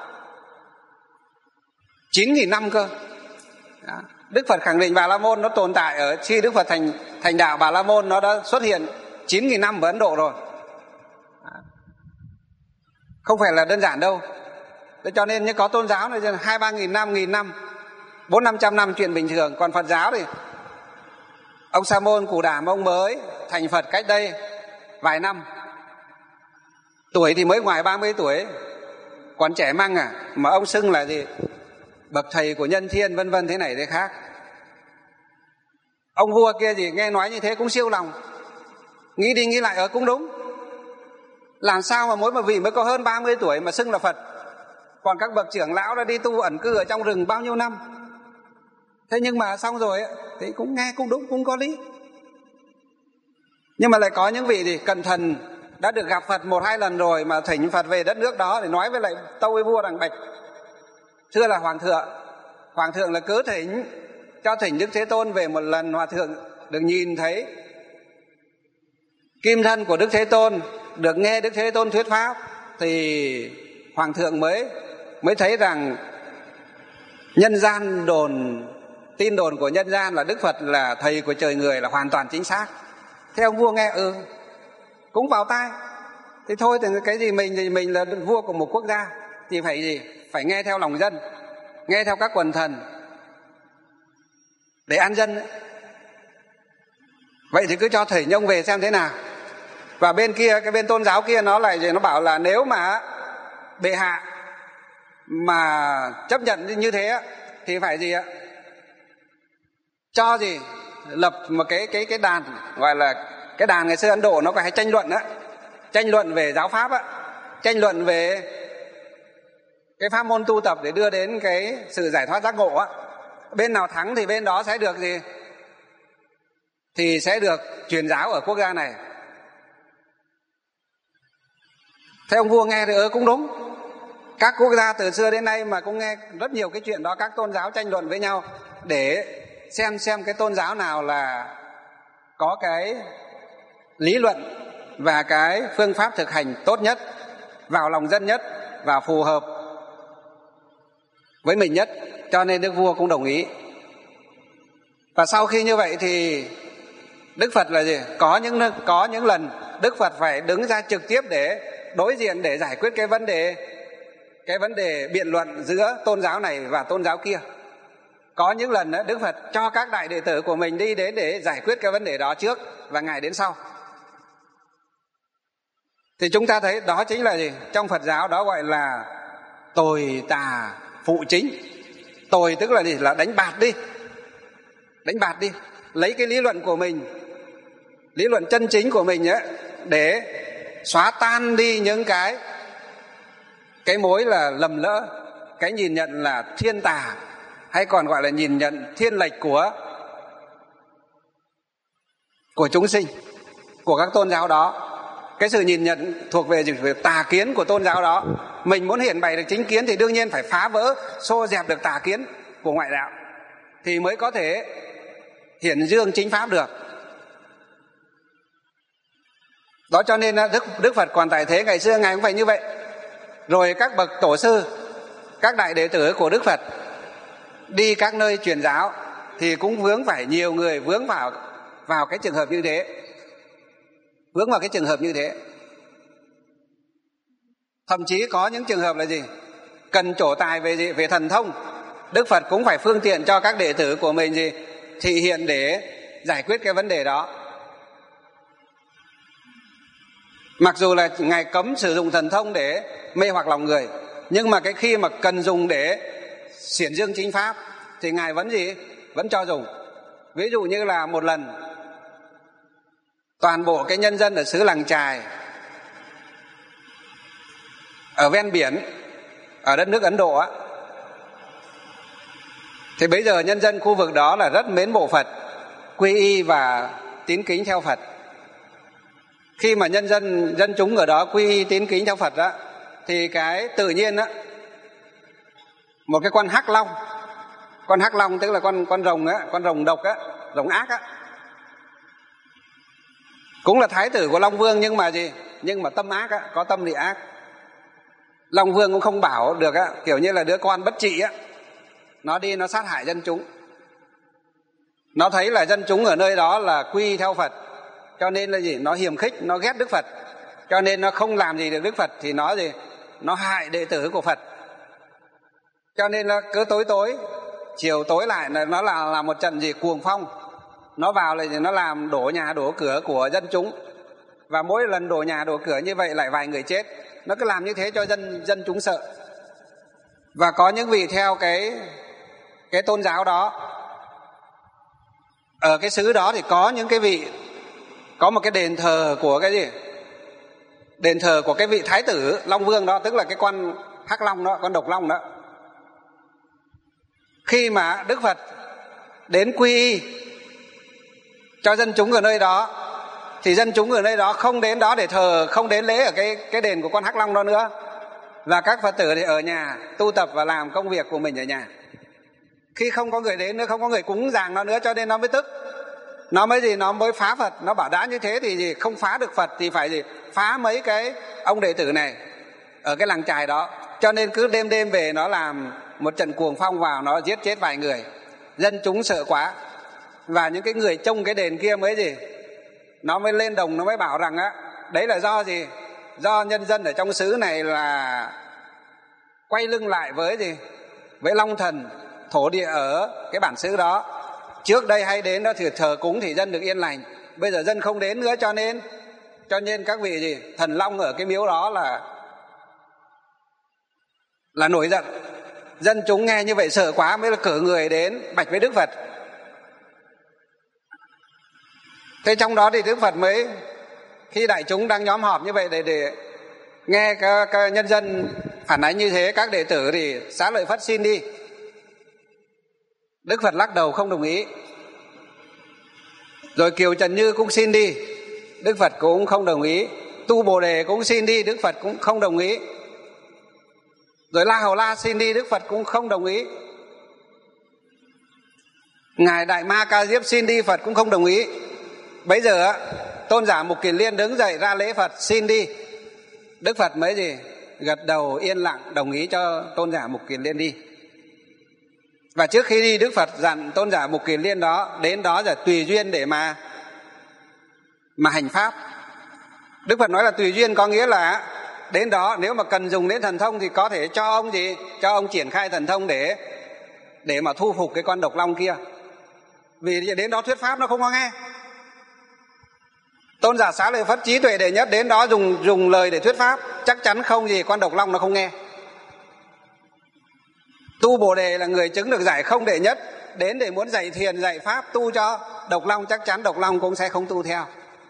chín nghìn năm cơ. Đó. Đức Phật khẳng định Bà La Môn nó tồn tại ở khi Đức Phật thành thành đạo Bà La Môn nó đã xuất hiện chín nghìn năm ở Ấn Độ rồi. Đó. Không phải là đơn giản đâu. Thế cho nên như có tôn giáo này hai ba nghìn năm, nghìn năm, bốn năm trăm năm chuyện bình thường. Còn Phật giáo thì ông Sa Môn Cù Đàm ông mới thành Phật cách đây vài năm, tuổi thì mới ngoài ba mươi tuổi, còn trẻ măng à, mà ông xưng là gì bậc thầy của nhân thiên vân vân thế này thế khác. Ông vua kia gì nghe nói như thế cũng siêu lòng, nghĩ đi nghĩ lại ở cũng đúng. Làm sao mà mỗi một vị mới có hơn ba mươi tuổi mà xưng là Phật, còn các bậc trưởng lão đã đi tu ẩn cư ở trong rừng bao nhiêu năm. Thế nhưng mà xong rồi thì cũng nghe cũng đúng, cũng có lý. Nhưng mà lại có những vị thì cẩn thận đã được gặp Phật một hai lần rồi mà thỉnh Phật về đất nước đó để nói với lại tâu với vua rằng bạch thưa là Hoàng thượng, Hoàng thượng là cứ thỉnh cho thỉnh Đức Thế Tôn về một lần, Hòa thượng được nhìn thấy kim thân của Đức Thế Tôn, được nghe Đức Thế Tôn thuyết pháp, thì Hoàng thượng mới mới thấy rằng nhân gian đồn, tin đồn của nhân gian là Đức Phật là thầy của trời người là hoàn toàn chính xác. Thế ông vua nghe ừ cũng vào tai. Thì thôi thì cái gì mình thì mình là vua của một quốc gia thì phải gì phải nghe theo lòng dân, nghe theo các quần thần để an dân. Vậy thì cứ cho thầy nhông về xem thế nào. Và bên kia, cái bên tôn giáo kia nó lại gì, nó bảo là nếu mà bệ hạ mà chấp nhận như thế thì phải gì ạ, cho gì lập một cái cái cái đàn, gọi là cái đàn ngày xưa Ấn Độ nó có hay tranh luận á, tranh luận về giáo pháp á, tranh luận về cái pháp môn tu tập để đưa đến cái sự giải thoát giác ngộ á. Bên nào thắng thì bên đó sẽ được gì, thì sẽ được truyền giáo ở quốc gia này. Thế ông vua nghe thì ớ cũng đúng. Các quốc gia từ xưa đến nay mà cũng nghe rất nhiều cái chuyện đó, các tôn giáo tranh luận với nhau để xem xem cái tôn giáo nào là có cái lý luận và cái phương pháp thực hành tốt nhất, vào lòng dân nhất và phù hợp với mình nhất. Cho nên Đức vua cũng đồng ý. Và sau khi như vậy thì Đức Phật là gì? Có những có những lần Đức Phật phải đứng ra trực tiếp để đối diện, để giải quyết cái vấn đề cái vấn đề biện luận giữa tôn giáo này và tôn giáo kia. Có những lần đó, Đức Phật cho các đại đệ tử của mình đi đến để giải quyết cái vấn đề đó trước và Ngài đến sau. Thì chúng ta thấy đó chính là gì? Trong Phật giáo đó gọi là tồi tà phụ chính. Tồi tức là gì? Là đánh bạt đi. Đánh bạt đi. Lấy cái lý luận của mình, lý luận chân chính của mình ấy, để xóa tan đi những cái cái mối là lầm lỡ, cái nhìn nhận là thiên tà, hay còn gọi là nhìn nhận thiên lệch của của chúng sinh, của các tôn giáo đó. Cái sự nhìn nhận thuộc về, về tà kiến của tôn giáo đó. Mình muốn hiển bày được chính kiến thì đương nhiên phải phá vỡ, xô dẹp được tà kiến của ngoại đạo thì mới có thể hiển dương chính pháp được. Đó cho nên Đức, Đức Phật còn tại thế ngày xưa Ngài cũng phải như vậy. Rồi các bậc tổ sư, các đại đệ tử của Đức Phật đi các nơi truyền giáo thì cũng vướng phải, nhiều người vướng vào vào cái trường hợp như thế. Vướng vào cái trường hợp như thế. Thậm chí có những trường hợp là gì? Cần trổ tài về gì? Về thần thông. Đức Phật cũng phải phương tiện cho các đệ tử của mình gì? Thị hiện để giải quyết cái vấn đề đó. Mặc dù là Ngài cấm sử dụng thần thông để mê hoặc lòng người, nhưng mà cái khi mà cần dùng để xiển dương chính pháp thì Ngài vẫn gì? Vẫn cho dùng. Ví dụ như là một lần toàn bộ cái nhân dân ở xứ Làng Chài ở ven biển ở đất nước Ấn Độ á, thì bây giờ nhân dân khu vực đó là rất mến mộ Phật, quy y và tín kính theo Phật. Khi mà nhân dân dân chúng ở đó quy y tín kính theo Phật đó, thì cái tự nhiên á, một cái con hắc long, Con hắc long tức là con con rồng á, con rồng độc á, rồng ác á, cũng là thái tử của Long Vương, nhưng mà gì? Nhưng mà tâm ác á, có tâm địa ác. Long Vương cũng không bảo được á, kiểu như là đứa con bất trị á, nó đi nó sát hại dân chúng. Nó thấy là dân chúng ở nơi đó là quy theo Phật, cho nên là gì? Nó hiềm khích, nó ghét Đức Phật, cho nên nó không làm gì được Đức Phật, thì nó gì? Nó hại đệ tử của Phật. Cho nên là cứ tối tối, chiều tối lại là nó là, là một trận gì cuồng phong. Nó vào là nó làm đổ nhà đổ cửa của dân chúng. Và mỗi lần đổ nhà đổ cửa như vậy lại vài người chết. Nó cứ làm như thế cho dân dân chúng sợ. Và có những vị theo cái cái tôn giáo đó, ở cái xứ đó thì có những cái vị, có một cái đền thờ của cái gì? Đền thờ của cái vị thái tử Long Vương đó, tức là cái con hắc long đó, con độc long đó. Khi mà Đức Phật đến quy y cho dân chúng ở nơi đó, thì dân chúng ở nơi đó không đến đó để thờ, không đến lễ ở cái cái đền của con hắc long đó nữa. Và các Phật tử thì ở nhà tu tập và làm công việc của mình ở nhà. Khi không có người đến nữa, không có người cúng dường nó nữa, cho nên nó mới tức. Nó mới gì? Nó mới phá Phật. Nó bảo đã như thế thì gì? Không phá được Phật thì phải gì? Phá mấy cái ông đệ tử này ở cái làng chài đó. Cho nên cứ đêm đêm về nó làm một trận cuồng phong vào, nó giết chết vài người. Dân chúng sợ quá. Và những cái người trông cái đền kia mới gì? Nó mới lên đồng, nó mới bảo rằng á, đấy là do gì? Do nhân dân ở trong xứ này là quay lưng lại với gì? Với Long Thần, thổ địa ở cái bản xứ đó. Trước đây hay đến đó thì thờ cúng thì dân được yên lành. Bây giờ dân không đến nữa, cho nên cho nên các vị gì? Thần Long ở cái miếu đó là là nổi giận. Dân chúng nghe như vậy sợ quá mới là cử người đến bạch với Đức Phật. Thế trong đó thì Đức Phật mới, khi đại chúng đang nhóm họp như vậy để để nghe các, các nhân dân phản ánh như thế, các đệ tử thì Xá Lợi Phất xin đi. Đức Phật lắc đầu không đồng ý. Rồi Kiều Trần Như cũng xin đi, Đức Phật cũng không đồng ý. Tu Bồ Đề cũng xin đi, Đức Phật cũng không đồng ý. Rồi La Hầu La xin đi, Đức Phật cũng không đồng ý. Ngài Đại Ma Ca Diếp xin đi, Phật cũng không đồng ý. Bấy giờ Tôn giả Mục Kiền Liên đứng dậy ra lễ Phật xin đi. Đức Phật mới gì? Gật đầu yên lặng đồng ý cho Tôn giả Mục Kiền Liên đi. Và trước khi đi, Đức Phật dặn Tôn giả Mục Kiền Liên đó đến đó là tùy duyên để mà mà hành pháp. Đức Phật nói là tùy duyên có nghĩa là đến đó nếu mà cần dùng đến thần thông thì có thể cho ông gì? Cho ông triển khai thần thông để để mà thu phục cái con độc long kia. Vì đến đó thuyết pháp nó không có nghe. Tôn giả Xá Lợi Phất trí tuệ đệ nhất đến đó dùng dùng lời để thuyết pháp, chắc chắn không gì con độc long nó không nghe. Tu Bồ Đề là người chứng được giải không đệ nhất, đến để muốn dạy thiền dạy pháp tu cho độc long, chắc chắn độc long cũng sẽ không tu theo.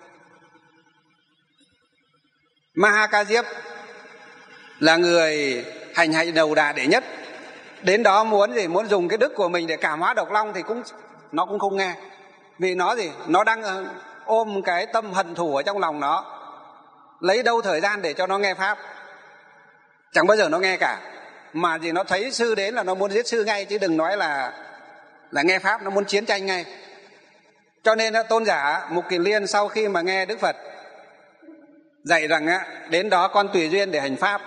Ma Ca Diếp là người hành hành đầu đà đệ nhất, đến đó muốn gì? Muốn dùng cái đức của mình để cảm hóa độc long thì cũng nó cũng không nghe. Vì nó gì? Nó đang ôm cái tâm hận thù ở trong lòng nó, lấy đâu thời gian để cho nó nghe pháp. Chẳng bao giờ nó nghe cả. Mà gì? Nó thấy sư đến là nó muốn giết sư ngay, chứ đừng nói là là nghe pháp, nó muốn chiến tranh ngay. Cho nên Tôn giả Mục Kiền Liên sau khi mà nghe Đức Phật dạy rằng đến đó con tùy duyên để hành pháp,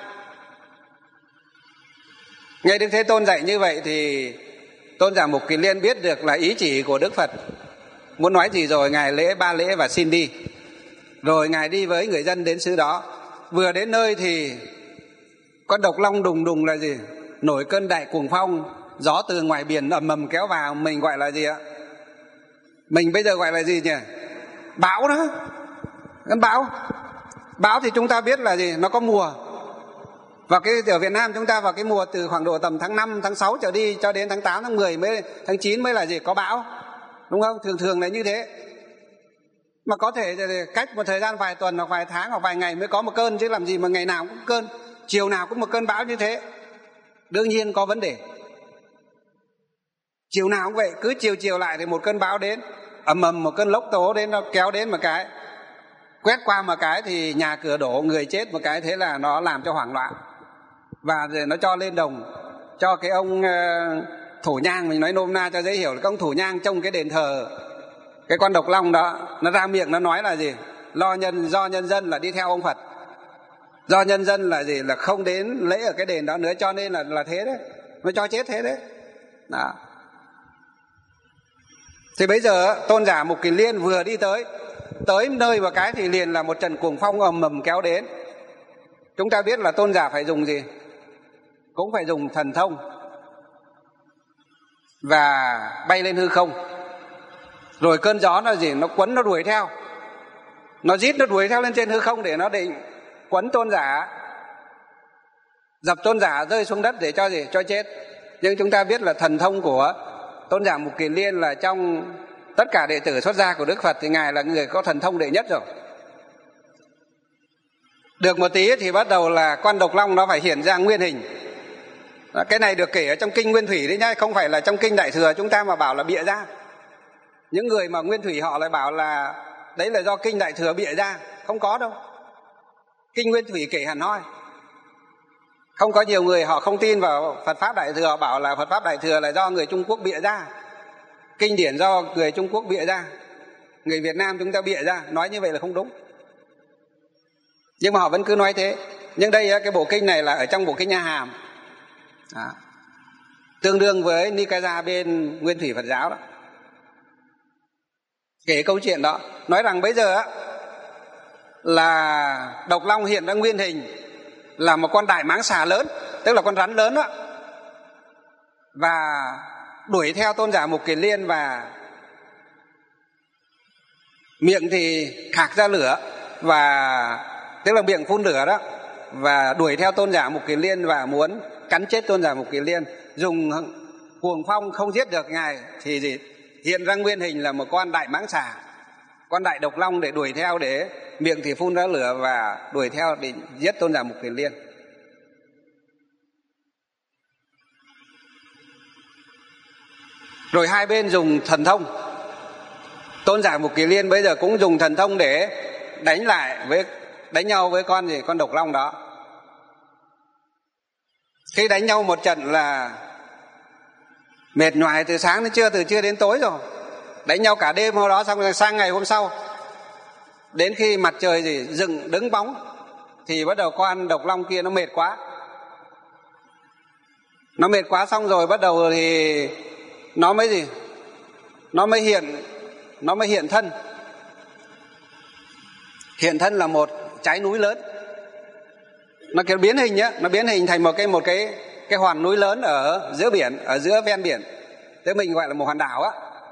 nghe Đức Thế Tôn dạy như vậy thì Tôn giả Mục Kiền Liên biết được là ý chỉ của Đức Phật muốn nói gì rồi. Ngài lễ ba lễ và xin đi. Rồi Ngài đi với người dân đến xứ đó. Vừa đến nơi thì con độc long đùng đùng là gì? Nổi cơn đại cuồng phong, gió từ ngoài biển ầm ầm kéo vào. Mình gọi là gì ạ? Mình bây giờ gọi là gì nhỉ? Bão đó. Cơn bão. Bão thì chúng ta biết là gì? Nó có mùa. Và cái ở Việt Nam chúng ta vào cái mùa từ khoảng độ tầm tháng năm, tháng sáu trở đi cho đến tháng tám, tháng mười mới, tháng chín mới là gì? Có bão. Đúng không? Thường thường là như thế. Mà có thể cách một thời gian vài tuần hoặc vài tháng hoặc vài ngày mới có một cơn, chứ làm gì mà ngày nào cũng cơn, chiều nào cũng một cơn bão như thế. Đương nhiên có vấn đề. Chiều nào cũng vậy, cứ chiều chiều lại thì một cơn bão đến, ầm ầm một cơn lốc tố đến, nó kéo đến một cái, quét qua một cái thì nhà cửa đổ, người chết một cái, thế là nó làm cho hoảng loạn. Và rồi nó cho lên đồng, cho cái ông thủ nhang, mình nói nôm na cho dễ hiểu là các ông thủ nhang trong cái đền thờ cái con độc long đó, nó ra miệng nó nói là gì? Lo nhân do nhân dân là đi theo ông Phật, do nhân dân là gì? Là không đến lễ ở cái đền đó nữa, cho nên là là thế đấy, nó cho chết thế đấy. Đó. Thì bây giờ tôn giả Mục Kiền Liên vừa đi tới tới nơi và cái thì liền là một trận cuồng phong ầm ầm kéo đến. Chúng ta biết là tôn giả phải dùng gì? Cũng phải dùng thần thông và bay lên hư không. Rồi cơn gió nó gì? Nó quấn, nó đuổi theo, nó rít, nó đuổi theo lên trên hư không để nó định quấn tôn giả, dập tôn giả rơi xuống đất để cho gì? Cho chết. Nhưng chúng ta biết là thần thông của tôn giả Mục Kiền Liên là trong tất cả đệ tử xuất gia của Đức Phật thì ngài là người có thần thông đệ nhất rồi. Được một tí thì bắt đầu là con độc long nó phải hiện ra nguyên hình. Đó, cái này được kể ở trong kinh Nguyên Thủy đấy nhá, không phải là trong kinh Đại Thừa chúng ta mà bảo là bịa ra. Những người mà Nguyên Thủy họ lại bảo là đấy là do kinh Đại Thừa bịa ra, không có đâu. Kinh Nguyên Thủy kể hẳn hoi. Không có nhiều người họ không tin vào Phật Pháp Đại Thừa, bảo là Phật Pháp Đại Thừa là do người Trung Quốc bịa ra, kinh điển do người Trung Quốc bịa ra, người Việt Nam chúng ta bịa ra. Nói như vậy là không đúng, nhưng mà họ vẫn cứ nói thế. Nhưng đây cái bộ kinh này là ở trong bộ kinh A Hàm. Đó. Tương đương với Nikaya bên Nguyên Thủy Phật giáo đó. Kể câu chuyện đó, nói rằng bây giờ là độc long hiện ra nguyên hình là một con đại mãng xà lớn, tức là con rắn lớn đó, và đuổi theo tôn giả Mục Kiền Liên, và miệng thì khạc ra lửa, và tức là miệng phun lửa đó, và đuổi theo tôn giả Mục Kiền Liên và muốn cắn chết tôn giả Mục Kiền Liên. Dùng cuồng phong không giết được ngài thì gì? Hiện ra nguyên hình là một con đại mãng xà, con đại độc long để đuổi theo, để miệng thì phun ra lửa và đuổi theo để giết tôn giả Mục Kiền Liên. Rồi hai bên dùng thần thông. Tôn giả Mục Kiền Liên bây giờ cũng dùng thần thông để đánh lại với đánh nhau với con gì? Con độc long đó. Khi đánh nhau một trận là mệt nhoài từ sáng đến trưa, từ trưa đến tối rồi. Đánh nhau cả đêm hôm đó, xong rồi sang ngày hôm sau, đến khi mặt trời gì dựng đứng bóng thì bắt đầu con độc long kia nó mệt quá. Nó mệt quá xong rồi bắt đầu thì nó mới gì? Nó mới hiện nó mới hiện thân. Hiện thân là một trái núi lớn. Nó kiểu biến hình nhá, nó biến hình thành một cái một cái cái hòn núi lớn ở giữa biển, ở giữa ven biển. Thế mình gọi là một hòn đảo á.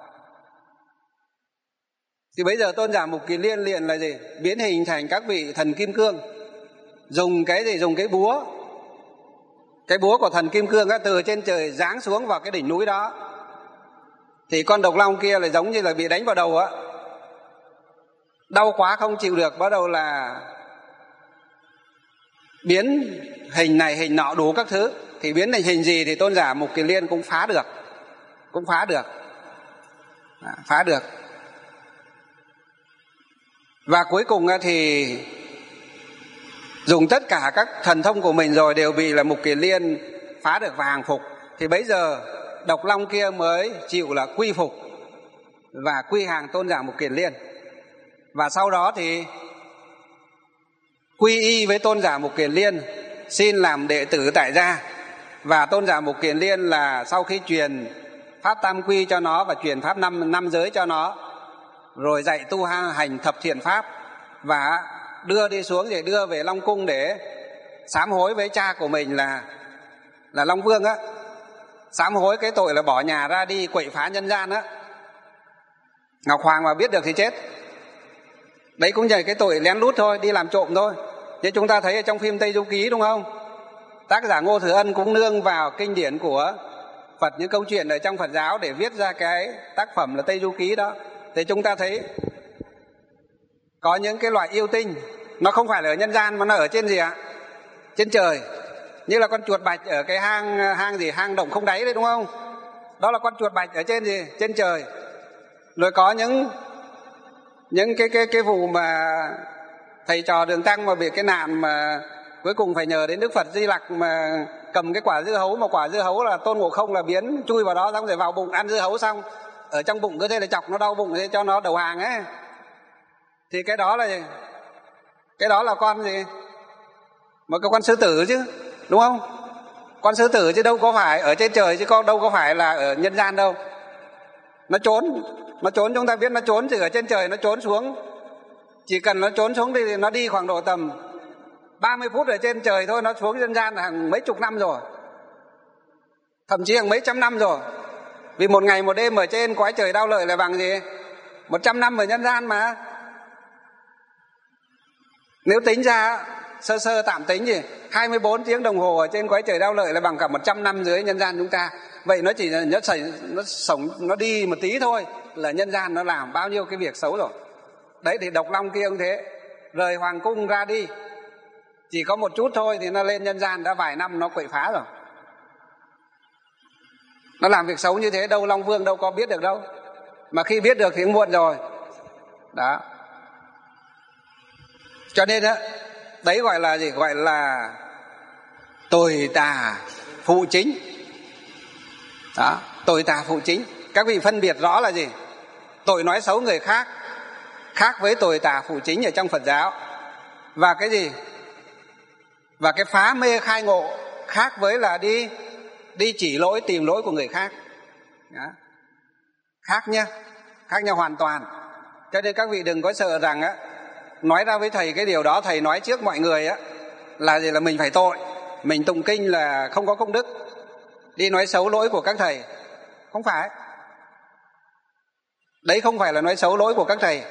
Thì bây giờ tôn giả Mục Kiền Liên liền là gì? Biến hình thành các vị thần kim cương. Dùng cái gì? Dùng cái búa. Cái búa của thần kim cương á, từ trên trời giáng xuống vào cái đỉnh núi đó. Thì con độc long kia là giống như là bị đánh vào đầu á. Đau quá không chịu được, bắt đầu là biến hình này hình nọ đủ các thứ. Thì biến thành hình gì thì tôn giả Mục Kiền Liên cũng phá được. Cũng phá được. À, phá được. Và cuối cùng thì dùng tất cả các thần thông của mình rồi đều bị là Mục Kiền Liên phá được và hàng phục. Thì bấy giờ độc long kia mới chịu là quy phục và quy hàng tôn giả Mục Kiền Liên. Và sau đó thì quy y với tôn giả Mục Kiền Liên, xin làm đệ tử tại gia. Và tôn giả Mục Kiền Liên là sau khi truyền pháp tam quy cho nó và truyền pháp năm, năm giới cho nó, rồi dạy tu hành thập thiện pháp, và đưa đi xuống để đưa về Long Cung để sám hối với cha của mình là là Long Vương á, sám hối cái tội là bỏ nhà ra đi quậy phá nhân gian á. Ngọc Hoàng mà biết được thì chết. Đấy cũng nhờ cái tội lén lút thôi, đi làm trộm thôi. Như chúng ta thấy ở trong phim Tây Du Ký đúng không? Tác giả Ngô Thừa Ân cũng nương vào kinh điển của Phật, những câu chuyện ở trong Phật giáo để viết ra cái tác phẩm là Tây Du Ký đó. Thì chúng ta thấy có những cái loại yêu tinh, nó không phải là ở nhân gian mà nó ở trên gì ạ? Trên trời. Như là con chuột bạch ở cái hang hang gì hang động không đáy đấy đúng không? Đó là con chuột bạch ở trên gì? Trên trời. Rồi có những những cái cái cái vụ mà thầy trò Đường Tăng mà bị cái nạn mà cuối cùng phải nhờ đến Đức Phật Di Lặc mà cầm cái quả dưa hấu, mà quả dưa hấu là Tôn Ngộ Không là biến chui vào đó xong rồi vào bụng ăn dưa hấu, xong ở trong bụng cứ thế là chọc nó đau bụng thế cho nó đầu hàng ấy. Thì cái đó là gì? Cái đó là con gì? Một cái con sư tử chứ, đúng không? Con sư tử chứ đâu có phải ở trên trời, chứ con đâu có phải là ở nhân gian đâu. Nó trốn, nó trốn chúng ta biết nó trốn, chứ ở trên trời nó trốn xuống. Chỉ cần nó trốn xuống thì nó đi khoảng độ tầm ba mươi phút ở trên trời thôi, nó xuống nhân gian là hàng mấy chục năm rồi, thậm chí hàng mấy trăm năm rồi. Vì một ngày một đêm ở trên cõi trời đau lợi là bằng gì? Một trăm năm ở nhân gian mà. Nếu tính ra sơ sơ tạm tính gì, hai mươi bốn tiếng đồng hồ ở trên cõi trời đau lợi là bằng cả một trăm năm dưới nhân gian chúng ta. Vậy nó chỉ là nó xảy, nó sống, nó đi một tí thôi là nhân gian nó làm bao nhiêu cái việc xấu rồi. Đấy thì Độc Long kia cũng thế, rời hoàng cung ra đi chỉ có một chút thôi thì nó lên nhân gian đã vài năm nó quậy phá rồi. Nó làm việc xấu như thế, đâu Long Vương đâu có biết được đâu. Mà khi biết được thì cũng muộn rồi. Đó. Cho nên đó, đấy gọi là gì? Gọi là tồi tà phụ chính. Đó, tồi tà phụ chính. Các vị phân biệt rõ là gì? Tội nói xấu người khác khác với tồi tà phụ chính ở trong Phật giáo. Và cái gì? Và cái phá mê khai ngộ khác với là đi đi chỉ lỗi, tìm lỗi của người khác. Đó. Khác nhá, khác nhau hoàn toàn. Cho nên các vị đừng có sợ rằng á, nói ra với thầy cái điều đó, thầy nói trước mọi người á là gì? Là mình phải tội, mình tụng kinh là không có công đức, đi nói xấu lỗi của các thầy. Không phải. Đấy không phải là nói xấu lỗi của các thầy.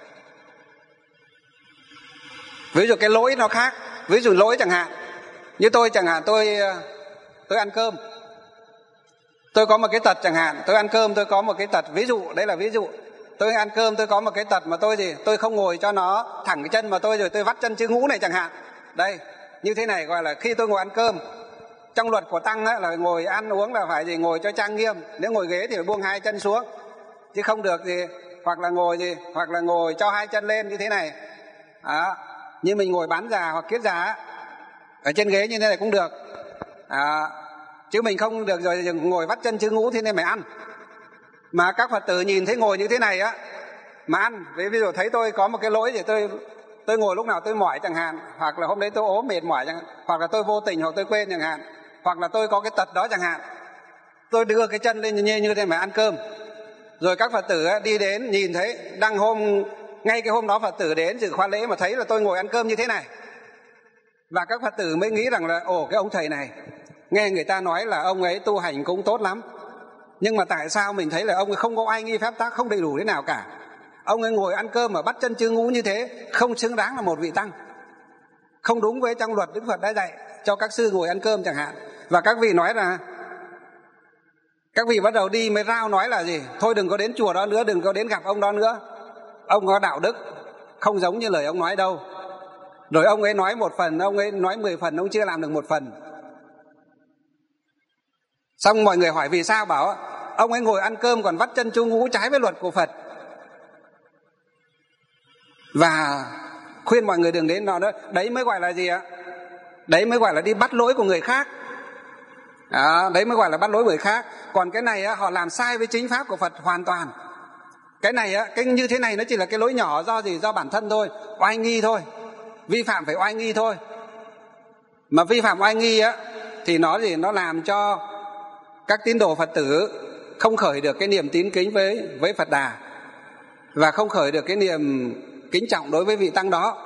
Ví dụ cái lỗi nó khác. Ví dụ lỗi chẳng hạn, như tôi chẳng hạn, tôi tôi ăn cơm, tôi có một cái tật chẳng hạn, tôi ăn cơm tôi có một cái tật, ví dụ, đấy là ví dụ. Tôi ăn cơm tôi có một cái tật mà tôi gì? Tôi không ngồi cho nó thẳng cái chân mà tôi rồi tôi vắt chân chữ ngũ này chẳng hạn. Đây, như thế này gọi là khi tôi ngồi ăn cơm. Trong luật của Tăng á, là ngồi ăn uống là phải gì? Ngồi cho trang nghiêm. Nếu ngồi ghế thì phải buông hai chân xuống, chứ không được gì, hoặc là ngồi gì, hoặc là ngồi cho hai chân lên như thế này. Đó. Như mình ngồi bán già hoặc kiết già ở trên ghế như thế này cũng được. À, chứ mình không được rồi ngồi vắt chân chữ ngũ thế nên mày ăn. Mà các Phật tử nhìn thấy ngồi như thế này á mà ăn, ví dụ thấy tôi có một cái lỗi thì tôi tôi ngồi lúc nào tôi mỏi chẳng hạn, hoặc là hôm đấy tôi ốm mệt mỏi chẳng hạn, hoặc là tôi vô tình hoặc tôi quên chẳng hạn, hoặc là tôi có cái tật đó chẳng hạn, tôi đưa cái chân lên như như thế mà ăn cơm. Rồi các Phật tử đi đến nhìn thấy đăng hôm ngay cái hôm đó Phật tử đến dự khóa lễ mà thấy là tôi ngồi ăn cơm như thế này, và các Phật tử mới nghĩ rằng là ồ, cái ông thầy này nghe người ta nói là ông ấy tu hành cũng tốt lắm, nhưng mà tại sao mình thấy là ông ấy không có oai nghi phép tắc, không đầy đủ thế nào cả. Ông ấy ngồi ăn cơm mà bắt chân chữ ngũ như thế, không xứng đáng là một vị tăng, không đúng với trong luật Đức Phật đã dạy cho các sư ngồi ăn cơm chẳng hạn. Và các vị nói là các vị bắt đầu đi mới rao nói là gì? Thôi đừng có đến chùa đó nữa, đừng có đến gặp ông đó nữa, ông có đạo đức không giống như lời ông nói đâu. Rồi ông ấy nói một phần, ông ấy nói mười phần, ông chưa làm được một phần. Xong mọi người hỏi vì sao, bảo ông ấy ngồi ăn cơm còn vắt chân chú ngũ trái với luật của Phật, và khuyên mọi người đừng đến đó nữa. Đấy mới gọi là gì ạ? Đấy mới gọi là đi bắt lỗi của người khác. Đó, đấy mới gọi là bắt lỗi người khác. Còn cái này á, họ làm sai với chính pháp của Phật hoàn toàn. Cái này á, cái như thế này nó chỉ là cái lỗi nhỏ do gì? Do bản thân thôi, oai nghi thôi. Vi phạm phải oai nghi thôi. Mà vi phạm oai nghi á thì nó gì? Nó làm cho các tín đồ Phật tử không khởi được cái niềm tín kính với với Phật Đà, và không khởi được cái niềm kính trọng đối với vị tăng đó.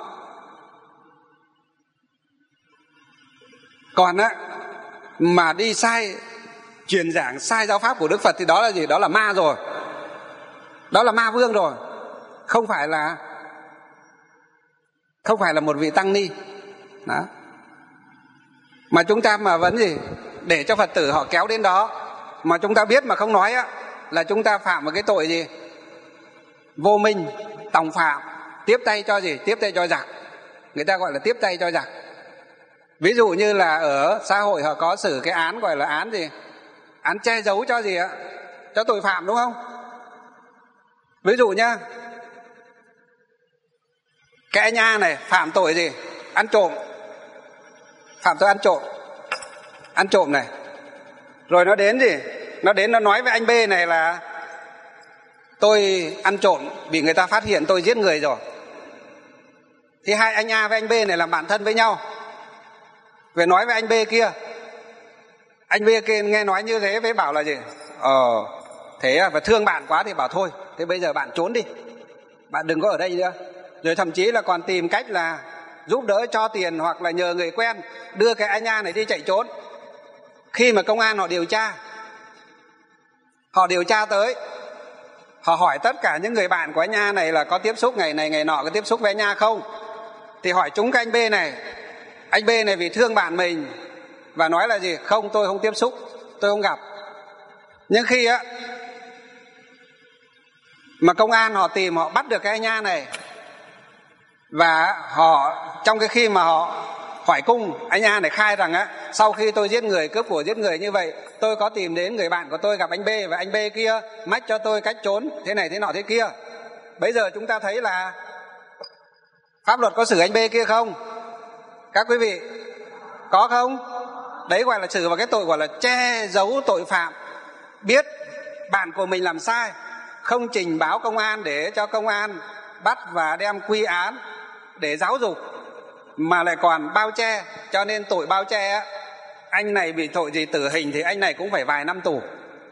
Còn á mà đi sai, truyền giảng sai giáo pháp của Đức Phật thì đó là gì? Đó là ma rồi. Đó là ma vương rồi. Không phải là Không phải là một vị tăng ni. Đó. Mà chúng ta mà vẫn gì? Để cho Phật tử họ kéo đến đó mà chúng ta biết mà không nói á, là chúng ta phạm một cái tội gì? Vô minh, tòng phạm, tiếp tay cho gì? Tiếp tay cho giặc. Người ta gọi là tiếp tay cho giặc. Ví dụ như là ở xã hội họ có xử cái án gọi là án gì? Án che giấu cho gì ạ? Cho tội phạm, đúng không? Ví dụ nhá, cái nha này phạm tội gì? Ăn trộm. Phạm tội ăn trộm. ăn trộm này. Rồi nó đến gì? Nó đến nó nói với anh B này là tôi ăn trộm, bị người ta phát hiện tôi giết người rồi. Thì hai anh A với anh B này làm bạn thân với nhau, về nói với anh B kia. Anh B kia nghe nói như thế với bảo là gì? Ờ thế à, và thương bạn quá thì bảo thôi, thế bây giờ bạn trốn đi, bạn đừng có ở đây nữa. Rồi thậm chí là còn tìm cách là giúp đỡ cho tiền hoặc là nhờ người quen đưa cái anh A này đi chạy trốn. Khi mà công an họ điều tra, họ điều tra tới, họ hỏi tất cả những người bạn của anh A này là có tiếp xúc ngày này ngày nọ, có tiếp xúc với anh A không. Thì hỏi chúng cái anh B này, anh B này vì thương bạn mình và nói là gì? Không, tôi không tiếp xúc, tôi không gặp. Nhưng khi á mà công an họ tìm, họ bắt được cái anh A này, và họ trong cái khi mà họ hỏi cung, anh A này khai rằng á, sau khi tôi giết người, cướp của giết người như vậy, tôi có tìm đến người bạn của tôi gặp anh B, và anh B kia mách cho tôi cách trốn thế này thế nọ thế kia. Bây giờ chúng ta thấy là pháp luật có xử anh B kia không? Các quý vị có không? Đấy gọi là xử vào cái tội gọi là che giấu tội phạm. Biết bạn của mình làm sai, không trình báo công an để cho công an bắt và đem quy án để giáo dục, mà lại còn bao che. Cho nên tội bao che á, anh này bị tội gì tử hình thì anh này cũng phải vài năm tù.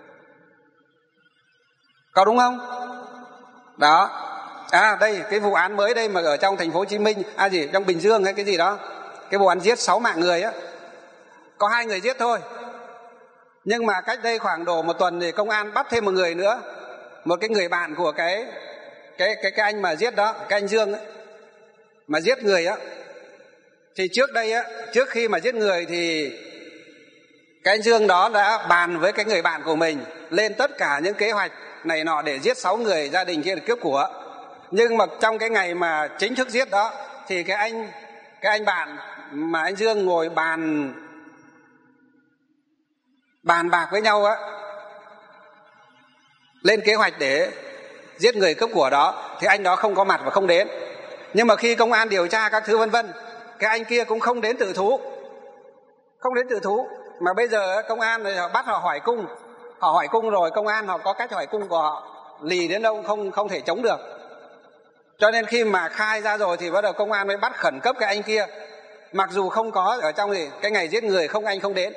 Có đúng không? Đó. À đây cái vụ án mới đây mà ở trong thành phố Hồ Chí Minh, à gì trong Bình Dương hay cái gì đó, cái vụ án giết sáu mạng người á, có hai người giết thôi. Nhưng mà cách đây khoảng độ một tuần thì công an bắt thêm một người nữa, một cái người bạn của cái cái cái cái anh mà giết đó, cái anh Dương ấy, mà giết người á. Thì trước đây á, trước khi mà giết người thì cái anh Dương đó đã bàn với cái người bạn của mình lên tất cả những kế hoạch này nọ để giết sáu người, gia đình kia để cướp của. Nhưng mà trong cái ngày mà chính thức giết đó thì cái anh cái anh bạn mà anh Dương ngồi bàn bàn bạc với nhau á, lên kế hoạch để giết người cướp của đó, thì anh đó không có mặt và không đến. Nhưng mà khi công an điều tra các thứ vân vân, cái anh kia cũng không đến tự thú, không đến tự thú. Mà bây giờ công an họ bắt họ hỏi cung, họ hỏi cung rồi công an họ có cách hỏi cung của họ, lì đến đâu không không thể chống được. Cho nên khi mà khai ra rồi thì bắt đầu công an mới bắt khẩn cấp cái anh kia, mặc dù không có ở trong gì cái ngày giết người, không anh không đến.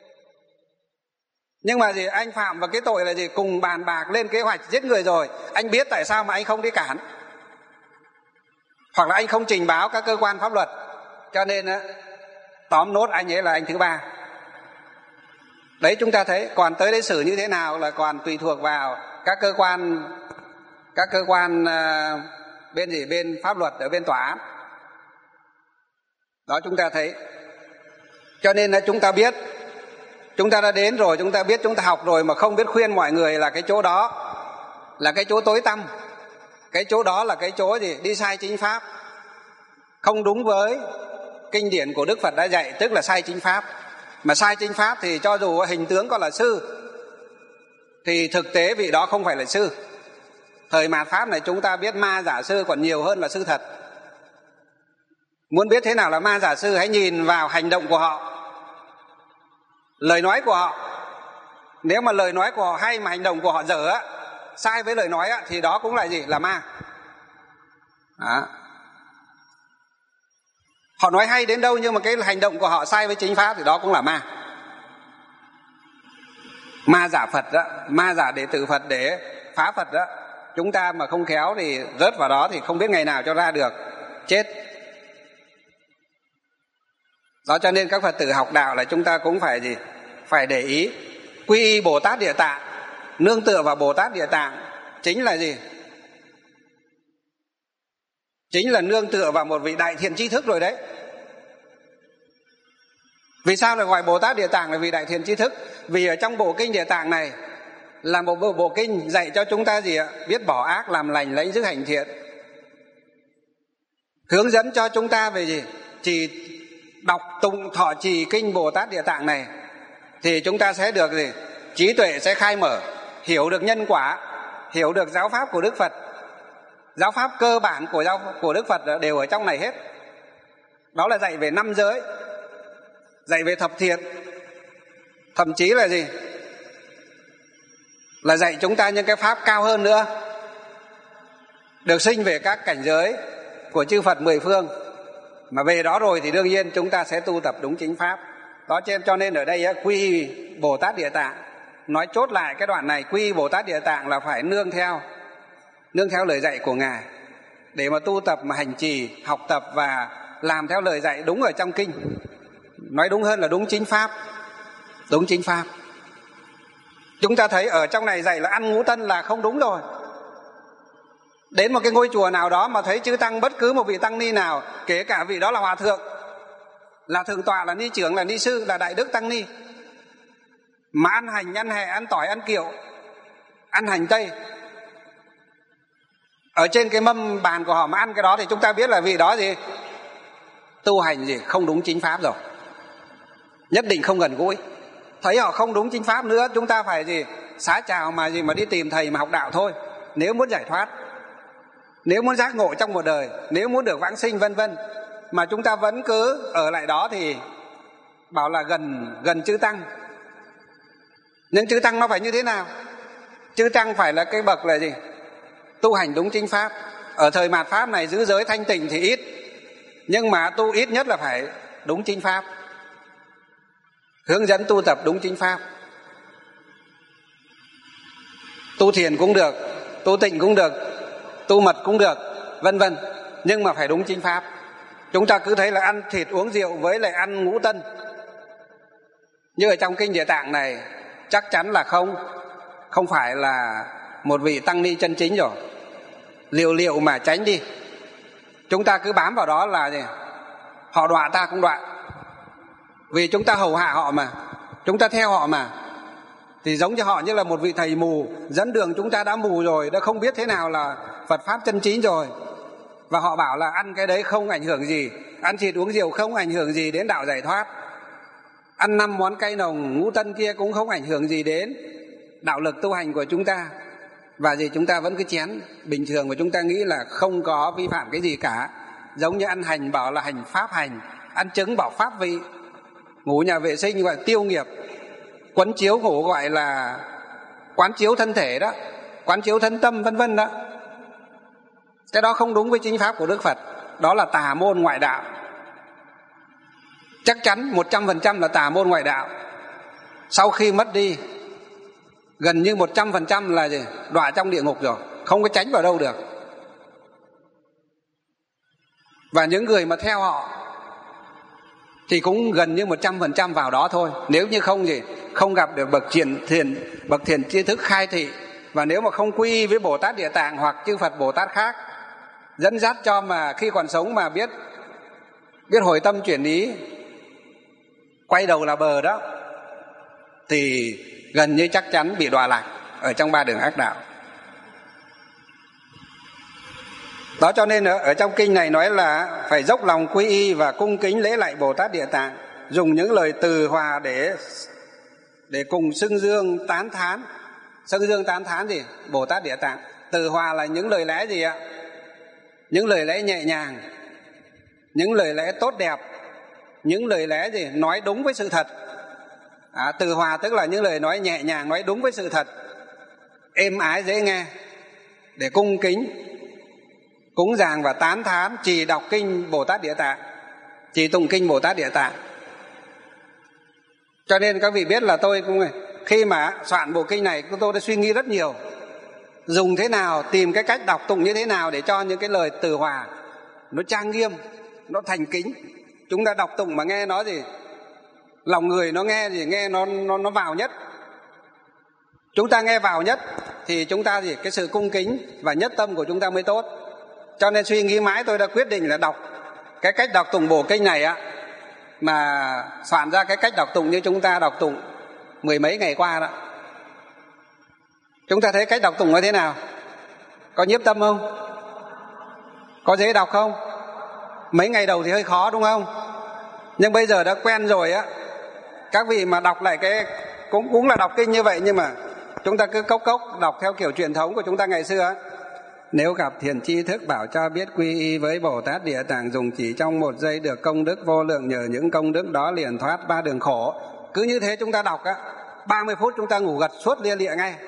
Nhưng mà gì anh phạm vào cái tội là gì? Cùng bàn bạc lên kế hoạch giết người rồi, anh biết tại sao mà anh không đi cản, hoặc là anh không trình báo các cơ quan pháp luật. Cho nên á, tóm nốt anh ấy là anh thứ ba. Đấy chúng ta thấy. Còn tới đấy xử như thế nào là còn tùy thuộc vào các cơ quan các cơ quan uh, bên gì bên pháp luật ở bên tòa án. Đó chúng ta thấy. Cho nên là chúng ta biết, chúng ta đã đến rồi, chúng ta biết, chúng ta học rồi mà không biết khuyên mọi người là cái chỗ đó là cái chỗ tối tăm, cái chỗ đó là cái chỗ gì đi sai chính pháp, không đúng với kinh điển của Đức Phật đã dạy, tức là sai chính pháp. Mà sai chính pháp thì cho dù hình tướng có là sư thì thực tế vị đó không phải là sư. Thời mạt pháp này chúng ta biết ma giả sư còn nhiều hơn là sư thật. Muốn biết thế nào là ma giả sư, hãy nhìn vào hành động của họ, lời nói của họ. Nếu mà lời nói của họ hay mà hành động của họ dở á, sai với lời nói á, thì đó cũng là gì? Là ma. Đó. Họ nói hay đến đâu nhưng mà cái hành động của họ sai với chính pháp thì đó cũng là ma. Ma giả Phật đó, ma giả đệ tử Phật để phá Phật đó. Chúng ta mà không khéo thì rớt vào đó thì không biết ngày nào cho ra được, chết. Đó cho nên các Phật tử học đạo là chúng ta cũng phải gì? Phải để ý. Quy y Bồ Tát Địa Tạng, nương tựa vào Bồ Tát Địa Tạng chính là gì? Chính là nương tựa vào một vị đại thiện tri thức rồi đấy. Vì sao lại gọi Bồ Tát Địa Tạng là vị đại thiện tri thức? Vì ở trong bộ kinh Địa Tạng này là một bộ, bộ kinh dạy cho chúng ta gì ạ? Biết bỏ ác, làm lành, lấy sức hành thiện. Hướng dẫn cho chúng ta về gì? Chỉ đọc tụng thọ trì kinh Bồ Tát Địa Tạng này thì chúng ta sẽ được gì? Trí tuệ sẽ khai mở, hiểu được nhân quả, hiểu được giáo pháp của Đức Phật. Giáo pháp cơ bản của giáo của Đức Phật đều ở trong này hết. Đó là dạy về năm giới, dạy về thập thiện, thậm chí là gì? Là dạy chúng ta những cái pháp cao hơn nữa, được sinh về các cảnh giới của chư Phật mười phương. Mà về đó rồi thì đương nhiên chúng ta sẽ tu tập đúng chính pháp. Đó cho nên ở đây quy Bồ Tát Địa Tạng, nói chốt lại cái đoạn này, quy Bồ Tát Địa Tạng là phải nương theo nương theo lời dạy của Ngài để mà tu tập, mà hành trì, học tập và làm theo lời dạy đúng ở trong kinh. Nói đúng hơn là đúng chính pháp. Đúng chính pháp. Chúng ta thấy ở trong này dạy là ăn ngũ tân là không đúng rồi. Đến một cái ngôi chùa nào đó mà thấy chư tăng, bất cứ một vị tăng ni nào, kể cả vị đó là hòa thượng, là thượng tọa, là ni trưởng, là ni sư, là đại đức tăng ni, mà ăn hành, ăn hẹ, ăn tỏi, ăn kiệu, ăn hành tây, ở trên cái mâm bàn của họ mà ăn cái đó, thì chúng ta biết là vị đó gì? Tu hành gì? Không đúng chính pháp rồi. Nhất định không gần gũi. Thấy họ không đúng chính pháp nữa, chúng ta phải gì? Xá chào mà gì mà đi tìm thầy mà học đạo thôi. Nếu muốn giải thoát, nếu muốn giác ngộ trong một đời, nếu muốn được vãng sinh vân vân, mà chúng ta vẫn cứ ở lại đó thì bảo là gần gần chư tăng. Nhưng chư tăng nó phải như thế nào? Chư tăng phải là cái bậc là gì? Tu hành đúng chính pháp. Ở thời mạt pháp này giữ giới thanh tịnh thì ít, nhưng mà tu ít nhất là phải đúng chính pháp, hướng dẫn tu tập đúng chính pháp. Tu thiền cũng được, tu tịnh cũng được, tu mật cũng được, vân vân, nhưng mà phải đúng chính pháp. Chúng ta cứ thấy là ăn thịt uống rượu với lại ăn ngũ tân, như ở trong kinh Địa Tạng này, chắc chắn là không không phải là một vị tăng ni chân chính rồi. Liệu liệu mà tránh đi. Chúng ta cứ bám vào đó là gì? Họ đọa ta cũng đọa. Vì chúng ta hầu hạ họ mà, chúng ta theo họ mà. Thì giống như họ như là một vị thầy mù dẫn đường chúng ta đã mù rồi, đã không biết thế nào là Phật pháp chân chính rồi. Và họ bảo là ăn cái đấy không ảnh hưởng gì, ăn thịt uống rượu không ảnh hưởng gì đến đạo giải thoát, ăn năm món cay nồng ngũ tân kia cũng không ảnh hưởng gì đến đạo lực tu hành của chúng ta. Và gì chúng ta vẫn cứ chén bình thường, và chúng ta nghĩ là không có vi phạm cái gì cả. Giống như ăn hành bảo là hành pháp hành, ăn trứng bảo pháp vị, ngủ nhà vệ sinh gọi là tiêu nghiệp, quấn chiếu ngủ gọi là quán chiếu thân thể đó, quán chiếu thân tâm vân vân đó. Cái đó không đúng với chính pháp của Đức Phật. Đó là tà môn ngoại đạo. Chắc chắn một trăm phần trăm là tà môn ngoại đạo. Sau khi mất đi, gần như một trăm phần trăm là gì? Đọa trong địa ngục rồi, không có tránh vào đâu được. Và những người mà theo họ thì cũng gần như một trăm phần trăm vào đó thôi. Nếu như không gì, không gặp được bậc thiền thiền bậc thiền tri thức khai thị, và nếu mà không quy với Bồ Tát Địa Tạng hoặc chư Phật Bồ Tát khác dẫn dắt cho, mà khi còn sống mà biết biết hồi tâm chuyển ý, quay đầu là bờ đó, thì gần như chắc chắn bị đọa lạc ở trong ba đường ác đạo. Đó cho nên ở, ở trong kinh này nói là phải dốc lòng quy y và cung kính lễ lạy Bồ Tát Địa Tạng, dùng những lời từ hòa để để cùng xưng dương tán thán. Xưng dương tán thán gì? Bồ Tát Địa Tạng. Từ hòa là những lời lẽ gì ạ? Những lời lẽ nhẹ nhàng, những lời lẽ tốt đẹp, những lời lẽ gì? Nói đúng với sự thật. À, từ hòa tức là những lời nói nhẹ nhàng, nói đúng với sự thật, êm ái dễ nghe, để cung kính cúng dường và tán thán trì đọc kinh Bồ Tát Địa Tạng, trì tụng kinh Bồ Tát Địa Tạng. Cho nên các vị biết là tôi cũng khi mà soạn bộ kinh này, tôi đã suy nghĩ rất nhiều, dùng thế nào, tìm cái cách đọc tụng như thế nào để cho những cái lời từ hòa nó trang nghiêm, nó thành kính. Chúng ta đọc tụng mà nghe nó gì, lòng người nó nghe gì, nghe nó nó nó vào nhất. Chúng ta nghe vào nhất thì chúng ta gì, cái sự cung kính và nhất tâm của chúng ta mới tốt. Cho nên suy nghĩ mãi tôi đã quyết định là đọc cái cách đọc tụng bộ kinh này á, mà soạn ra cái cách đọc tụng như chúng ta đọc tụng mười mấy ngày qua đó. Chúng ta thấy cách đọc tụng nó thế nào? Có nhiếp tâm không? Có dễ đọc không? Mấy ngày đầu thì hơi khó đúng không? Nhưng bây giờ đã quen rồi á. Các vị mà đọc lại cái cũng cũng là đọc kinh như vậy, nhưng mà chúng ta cứ cốc cốc đọc theo kiểu truyền thống của chúng ta ngày xưa á. Nếu gặp thiền tri thức bảo cho biết quy y với Bồ Tát Địa Tạng, dùng chỉ trong một giây được công đức vô lượng, nhờ những công đức đó liền thoát ba đường khổ. Cứ như thế chúng ta đọc á, ba mươi phút chúng ta ngủ gật suốt lia lịa ngay.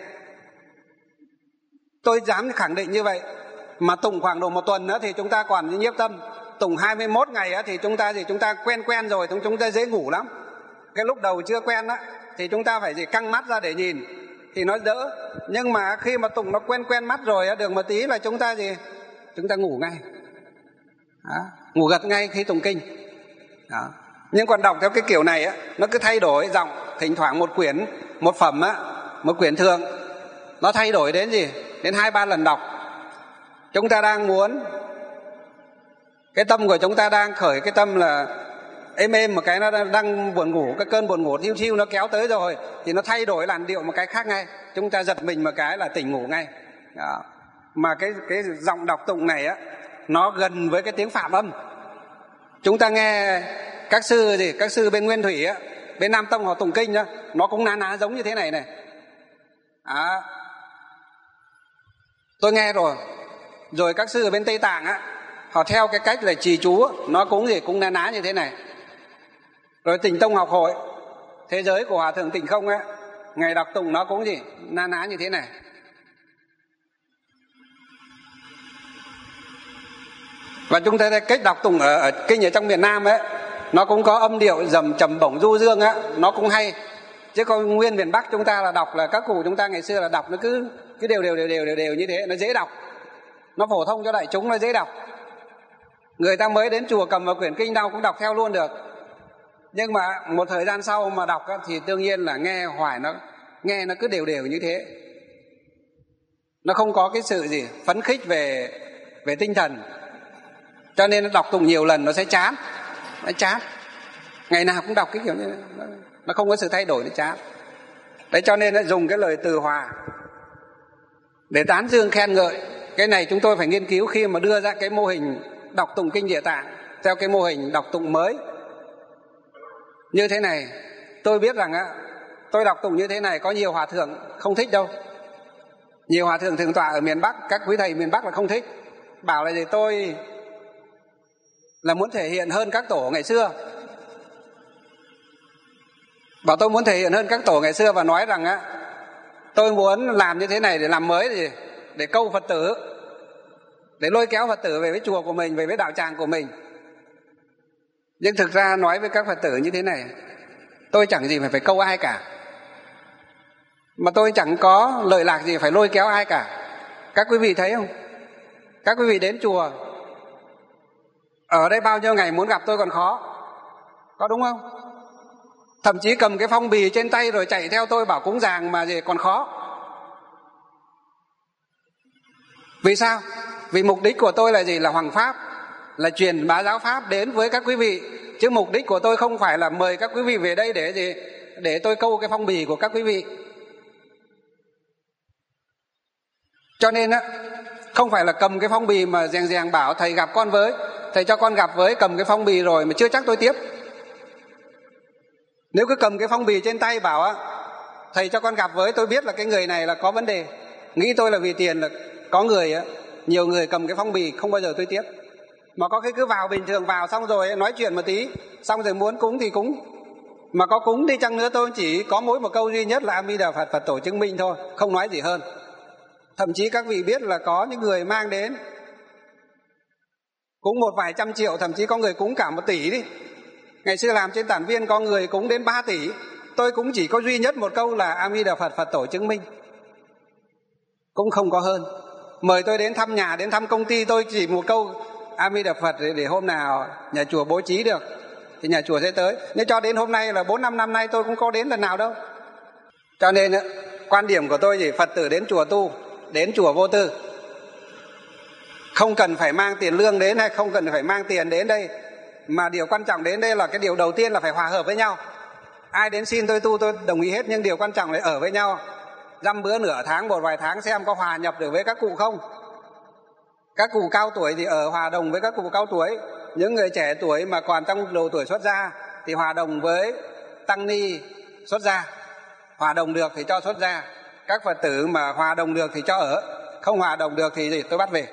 Tôi dám khẳng định như vậy. Mà tụng khoảng độ một tuần nữa thì chúng ta còn nhiếp tâm. Tụng hai mươi mốt ngày á thì chúng ta gì chúng ta quen quen rồi, chúng ta dễ ngủ lắm. Cái lúc đầu chưa quen á thì chúng ta phải gì căng mắt ra để nhìn thì nó đỡ. Nhưng mà khi mà tụng nó quen quen mắt rồi á, được một tí là chúng ta gì chúng ta ngủ ngay. Đó, ngủ gật ngay khi tụng kinh. Đó. Nhưng còn đọc theo cái kiểu này á, nó cứ thay đổi giọng, thỉnh thoảng một quyển, một phẩm á, một quyển thường nó thay đổi đến gì đến hai ba lần đọc. Chúng ta đang muốn, cái tâm của chúng ta đang khởi cái tâm là êm êm, một cái nó đang buồn ngủ, cái cơn buồn ngủ thiêu thiêu nó kéo tới rồi thì nó thay đổi làn điệu một cái khác ngay, chúng ta giật mình một cái là tỉnh ngủ ngay. Đó. Mà cái cái giọng đọc tụng này á, nó gần với cái tiếng Phạm âm. Chúng ta nghe các sư gì các sư bên Nguyên Thủy á, bên Nam Tông họ tụng kinh đó, nó cũng ná ná giống như thế này này. À, tôi nghe rồi. Rồi các sư ở bên Tây Tạng á, họ theo cái cách là trì chú á, nó cũng gì cũng ná ná như thế này. Rồi Tịnh Tông Học Hội, thế giới của Hòa Thượng Tịnh Không á, ngày đọc tụng nó cũng gì ná ná như thế này. Và chúng ta thấy cách đọc tụng ở, ở kinh ở trong miền Nam ấy, nó cũng có âm điệu dầm trầm bổng du dương á, nó cũng hay. Chứ còn nguyên miền Bắc chúng ta là đọc là các cụ chúng ta ngày xưa là đọc nó cứ cứ đều đều đều đều đều đều như thế, nó dễ đọc, nó phổ thông cho đại chúng, nó dễ đọc. Người ta mới đến chùa cầm vào quyển kinh nào cũng đọc theo luôn được. Nhưng mà một thời gian sau mà đọc á, thì đương nhiên là nghe hoài nó nghe nó cứ đều đều như thế, nó không có cái sự gì phấn khích về về tinh thần. Cho nên nó đọc tụng nhiều lần nó sẽ chán, nó chán. Ngày nào cũng đọc cái kiểu như nó, nó không có sự thay đổi, nó chán. Đấy, cho nên nó dùng cái lời từ hòa để tán dương khen ngợi. Cái này chúng tôi phải nghiên cứu khi mà đưa ra cái mô hình đọc tụng kinh Địa Tạng theo cái mô hình đọc tụng mới như thế này. Tôi biết rằng á, tôi đọc tụng như thế này có nhiều hòa thượng không thích đâu. Nhiều hòa thượng thượng tọa ở miền Bắc, các quý thầy miền Bắc là không thích, bảo là gì tôi là muốn thể hiện hơn các tổ ngày xưa. Bảo tôi muốn thể hiện hơn các tổ ngày xưa và nói rằng á, tôi muốn làm như thế này để làm mới, để, để câu Phật tử, để lôi kéo Phật tử về với chùa của mình, về với đạo tràng của mình. Nhưng thực ra nói với các Phật tử như thế này, tôi chẳng gì phải phải câu ai cả, mà tôi chẳng có lợi lạc gì phải lôi kéo ai cả. Các quý vị thấy không? Các quý vị đến chùa ở đây bao nhiêu ngày muốn gặp tôi còn khó, có đúng không? Thậm chí cầm cái phong bì trên tay rồi chạy theo tôi bảo cúng dường mà gì còn khó. Vì sao? Vì mục đích của tôi là gì? Là hoằng pháp, là truyền bá giáo pháp đến với các quý vị. Chứ mục đích của tôi không phải là mời các quý vị về đây để gì? Để tôi câu cái phong bì của các quý vị. Cho nên á, không phải là cầm cái phong bì mà rèng rèng bảo thầy gặp con với, thầy cho con gặp với, cầm cái phong bì rồi mà chưa chắc tôi tiếp. Nếu cứ cầm cái phong bì trên tay bảo á, thầy cho con gặp với, tôi biết là cái người này là có vấn đề, nghĩ tôi là vì tiền, là có người á, nhiều người cầm cái phong bì không bao giờ tôi tiếp. Mà có cái cứ vào bình thường, vào xong rồi nói chuyện một tí, xong rồi muốn cúng thì cúng. Mà có cúng đi chăng nữa tôi chỉ có mỗi một câu duy nhất là A Di Đà Phật, Phật tổ chứng minh thôi, không nói gì hơn. Thậm chí các vị biết là có những người mang đến cúng một vài trăm triệu, thậm chí có người cúng cả một tỷ đi. Ngày xưa làm trên Tản Viên có người cúng đến ba tỷ, tôi cũng chỉ có duy nhất một câu là A Di Đà Phật, Phật tổ chứng minh, cũng không có hơn. Mời tôi đến thăm nhà, đến thăm công ty, tôi chỉ một câu A Di Đà Phật để, để hôm nào nhà chùa bố trí được thì nhà chùa sẽ tới. Nhưng cho đến hôm nay là bốn năm năm nay tôi cũng có đến lần nào đâu. Cho nên quan điểm của tôi gì, Phật tử đến chùa tu, đến chùa vô tư, không cần phải mang tiền lương đến hay không cần phải mang tiền đến đây, mà điều quan trọng đến đây là cái điều đầu tiên là phải hòa hợp với nhau. Ai đến xin tôi tu tôi đồng ý hết, nhưng điều quan trọng là ở với nhau dăm bữa nửa tháng, một vài tháng xem có hòa nhập được với các cụ không. Các cụ cao tuổi thì ở hòa đồng với các cụ cao tuổi, những người trẻ tuổi mà còn trong độ tuổi xuất gia thì hòa đồng với tăng ni xuất gia, hòa đồng được thì cho xuất gia. Các Phật tử mà hòa đồng được thì cho ở, không hòa đồng được thì gì tôi bắt về.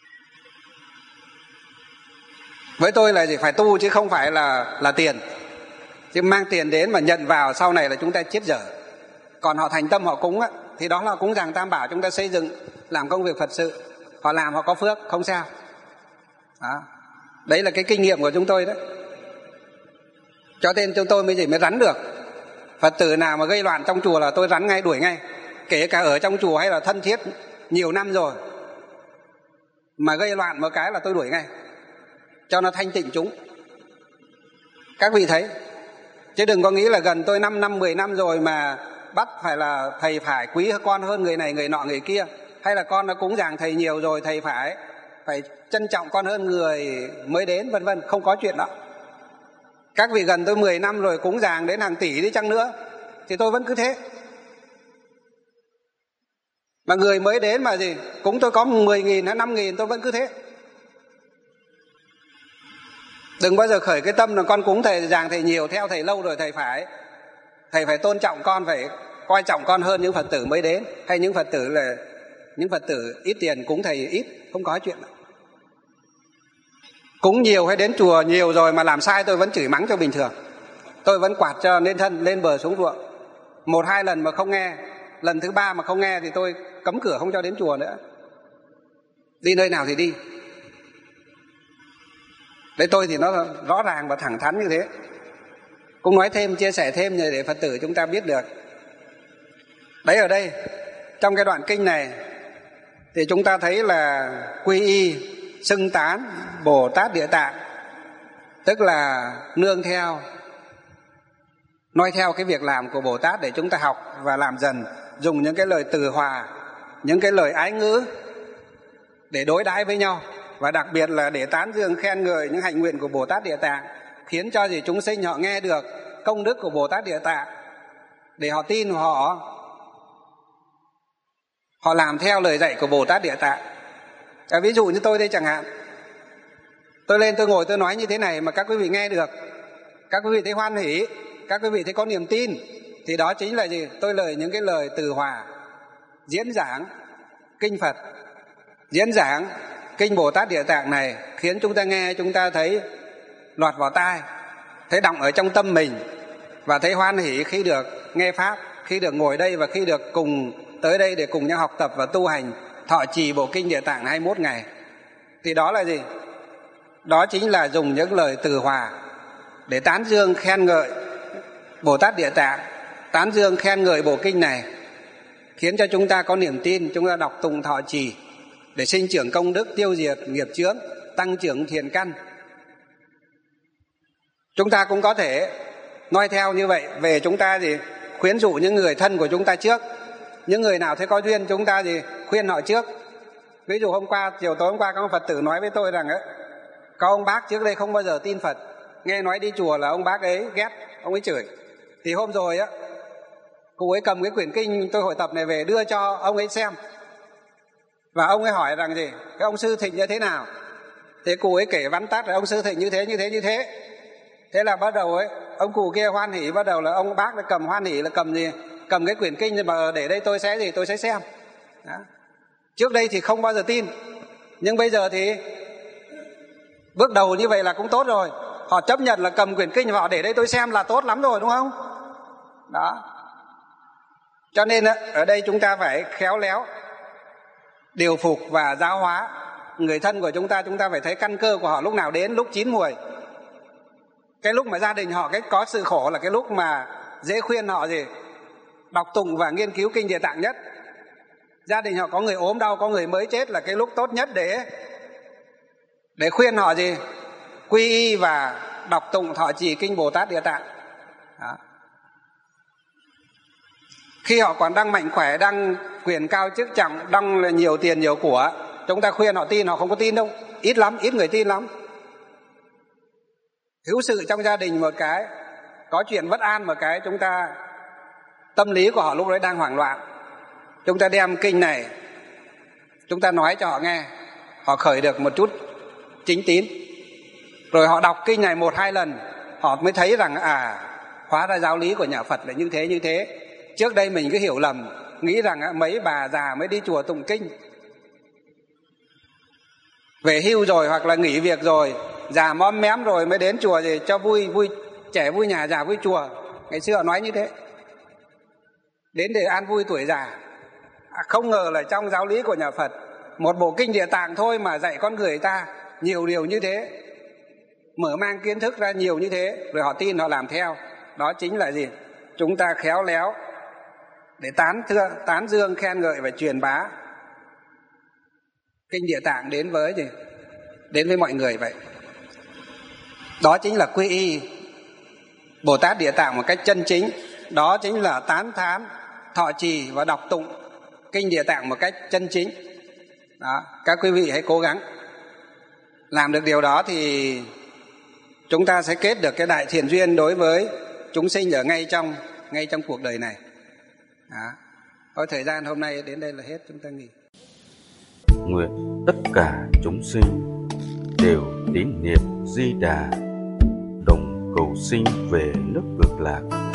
Với tôi là gì, phải tu chứ không phải là là tiền. Chứ mang tiền đến mà nhận vào sau này là chúng ta chết dở. Còn họ thành tâm họ cúng á, thì đó là cúng dường Tam Bảo, chúng ta xây dựng làm công việc Phật sự. Họ làm họ có phước không sao. Đó. Đấy là cái kinh nghiệm của chúng tôi đấy. Cho nên chúng tôi mới gì mới rắn được. Phật tử nào mà gây loạn trong chùa là tôi rắn ngay, đuổi ngay. Kể cả ở trong chùa hay là thân thiết nhiều năm rồi, mà gây loạn một cái là tôi đuổi ngay, cho nó thanh tịnh chúng. Các vị thấy, chứ đừng có nghĩ là gần tôi năm năm, mười năm rồi mà bắt phải là thầy phải quý con hơn người này, người nọ, người kia. Hay là con đã cúng dường thầy nhiều rồi, thầy phải phải trân trọng con hơn người mới đến, vân vân. Không có chuyện đó. Các vị gần tôi mười năm rồi, cúng dường đến hàng tỷ đi chăng nữa thì tôi vẫn cứ thế. Mà người mới đến mà gì cúng tôi có mười nghìn hay năm nghìn tôi vẫn cứ thế. Đừng bao giờ khởi cái tâm là con cúng thầy giảng thầy nhiều, theo thầy lâu rồi thầy phải thầy phải tôn trọng con, phải coi trọng con hơn những Phật tử mới đến, hay những Phật tử là những Phật tử ít tiền cúng thầy ít. Không có chuyện đó. Cúng nhiều hay đến chùa nhiều rồi mà làm sai tôi vẫn chửi mắng cho bình thường. Tôi vẫn quạt cho lên thân, lên bờ xuống ruộng. Một hai lần mà không nghe, lần thứ ba mà không nghe thì tôi cấm cửa không cho đến chùa nữa. Đi nơi nào thì đi. Đấy, tôi thì nó rõ ràng và thẳng thắn như thế. Cũng nói thêm, chia sẻ thêm để Phật tử chúng ta biết được. Đấy, ở đây trong cái đoạn kinh này thì chúng ta thấy là quy y xưng tán Bồ Tát Địa Tạng, tức là nương theo, noi theo cái việc làm của Bồ Tát để chúng ta học và làm dần, dùng những cái lời từ hòa, những cái lời ái ngữ để đối đãi với nhau, và đặc biệt là để tán dương khen ngợi những hạnh nguyện của Bồ Tát Địa Tạng, khiến cho gì chúng sinh họ nghe được công đức của Bồ Tát Địa Tạng để họ tin, họ họ làm theo lời dạy của Bồ Tát Địa Tạng. À, ví dụ như tôi đây chẳng hạn, tôi lên tôi ngồi tôi nói như thế này mà các quý vị nghe được, các quý vị thấy hoan hỷ, các quý vị thấy có niềm tin, thì đó chính là gì? Tôi lời những cái lời từ hòa, diễn giảng kinh Phật, diễn giảng kinh Bồ Tát Địa Tạng này, khiến chúng ta nghe, chúng ta thấy lọt vào tai, thấy đọng ở trong tâm mình, và thấy hoan hỷ khi được nghe Pháp, khi được ngồi đây và khi được cùng tới đây để cùng nhau học tập và tu hành thọ trì bộ kinh Địa Tạng hai mươi mốt ngày. Thì đó là gì? Đó chính là dùng những lời từ hòa để tán dương khen ngợi Bồ Tát Địa Tạng, tán dương khen ngợi bộ kinh này, khiến cho chúng ta có niềm tin, chúng ta đọc tụng thọ trì để sinh trưởng công đức, tiêu diệt nghiệp chướng, tăng trưởng thiện căn. Chúng ta cũng có thể noi theo như vậy, về chúng ta gì khuyến dụ những người thân của chúng ta trước, những người nào thấy có duyên chúng ta gì khuyên họ trước. Ví dụ hôm qua, chiều tối hôm qua, có ông Phật tử nói với tôi rằng ấy, có ông bác trước đây không bao giờ tin Phật, nghe nói đi chùa là ông bác ấy ghét, ông ấy chửi. Thì hôm rồi á, cụ ấy cầm cái quyển kinh tôi hội tập này về đưa cho ông ấy xem, và ông ấy hỏi rằng gì, cái ông Sư Thịnh như thế nào? Thế cụ ấy kể vắn tắt là ông Sư Thịnh như thế như thế như thế. Thế là bắt đầu ấy, ông cụ kia hoan hỉ, bắt đầu là ông bác là cầm hoan hỉ là cầm gì, cầm cái quyển kinh mà để đây tôi sẽ gì, tôi sẽ xem. Đó. Trước đây thì không bao giờ tin, nhưng bây giờ thì bước đầu như vậy là cũng tốt rồi. Họ chấp nhận là cầm quyển kinh họ để đây tôi xem là tốt lắm rồi, đúng không? Đó. Cho nên ở đây chúng ta phải khéo léo điều phục và giáo hóa người thân của chúng ta. Chúng ta phải thấy căn cơ của họ lúc nào đến, lúc chín muồi. Cái lúc mà gia đình họ cái có sự khổ là cái lúc mà dễ khuyên họ gì đọc tụng và nghiên cứu kinh Địa Tạng nhất. Gia đình họ có người ốm đau, có người mới chết là cái lúc tốt nhất để để khuyên họ gì quy y và đọc tụng thọ trì kinh Bồ Tát Địa Tạng. Đó. Khi họ còn đang mạnh khỏe, đang quyền cao chức trọng, đang là nhiều tiền nhiều của, chúng ta khuyên họ tin, họ không có tin đâu, ít lắm, ít người tin lắm. Hữu sự trong gia đình một cái, có chuyện bất an một cái, chúng ta tâm lý của họ lúc đấy đang hoảng loạn, chúng ta đem kinh này chúng ta nói cho họ nghe, họ khởi được một chút chính tín, rồi họ đọc kinh này một hai lần họ mới thấy rằng à, hóa ra giáo lý của nhà Phật là như thế như thế. Trước đây mình cứ hiểu lầm, nghĩ rằng mấy bà già mới đi chùa tụng kinh, về hưu rồi hoặc là nghỉ việc rồi, già móm mém rồi mới đến chùa gì cho vui vui trẻ vui nhà, già vui chùa. Ngày xưa họ nói như thế. Đến để an vui tuổi già. À, không ngờ là trong giáo lý của nhà Phật, một bộ kinh Địa Tạng thôi mà dạy con người ta nhiều điều như thế, mở mang kiến thức ra nhiều như thế, rồi họ tin, họ làm theo. Đó chính là gì? Chúng ta khéo léo để tán thưa, tán dương, khen ngợi và truyền bá kinh Địa Tạng đến với gì? Đến với mọi người vậy. Đó chính là quy y Bồ Tát Địa Tạng một cách chân chính. Đó chính là tán thán, thọ trì và đọc tụng kinh Địa Tạng một cách chân chính. Đó, các quý vị hãy cố gắng làm được điều đó thì chúng ta sẽ kết được cái đại thiện duyên đối với chúng sinh ở ngay trong ngay trong cuộc đời này. Đó. Thôi thời gian hôm nay đến đây là hết, chúng ta nghỉ. Nguyện tất cả chúng sinh đều tín niệm Di Đà, đồng cầu sinh về nước Cực Lạc.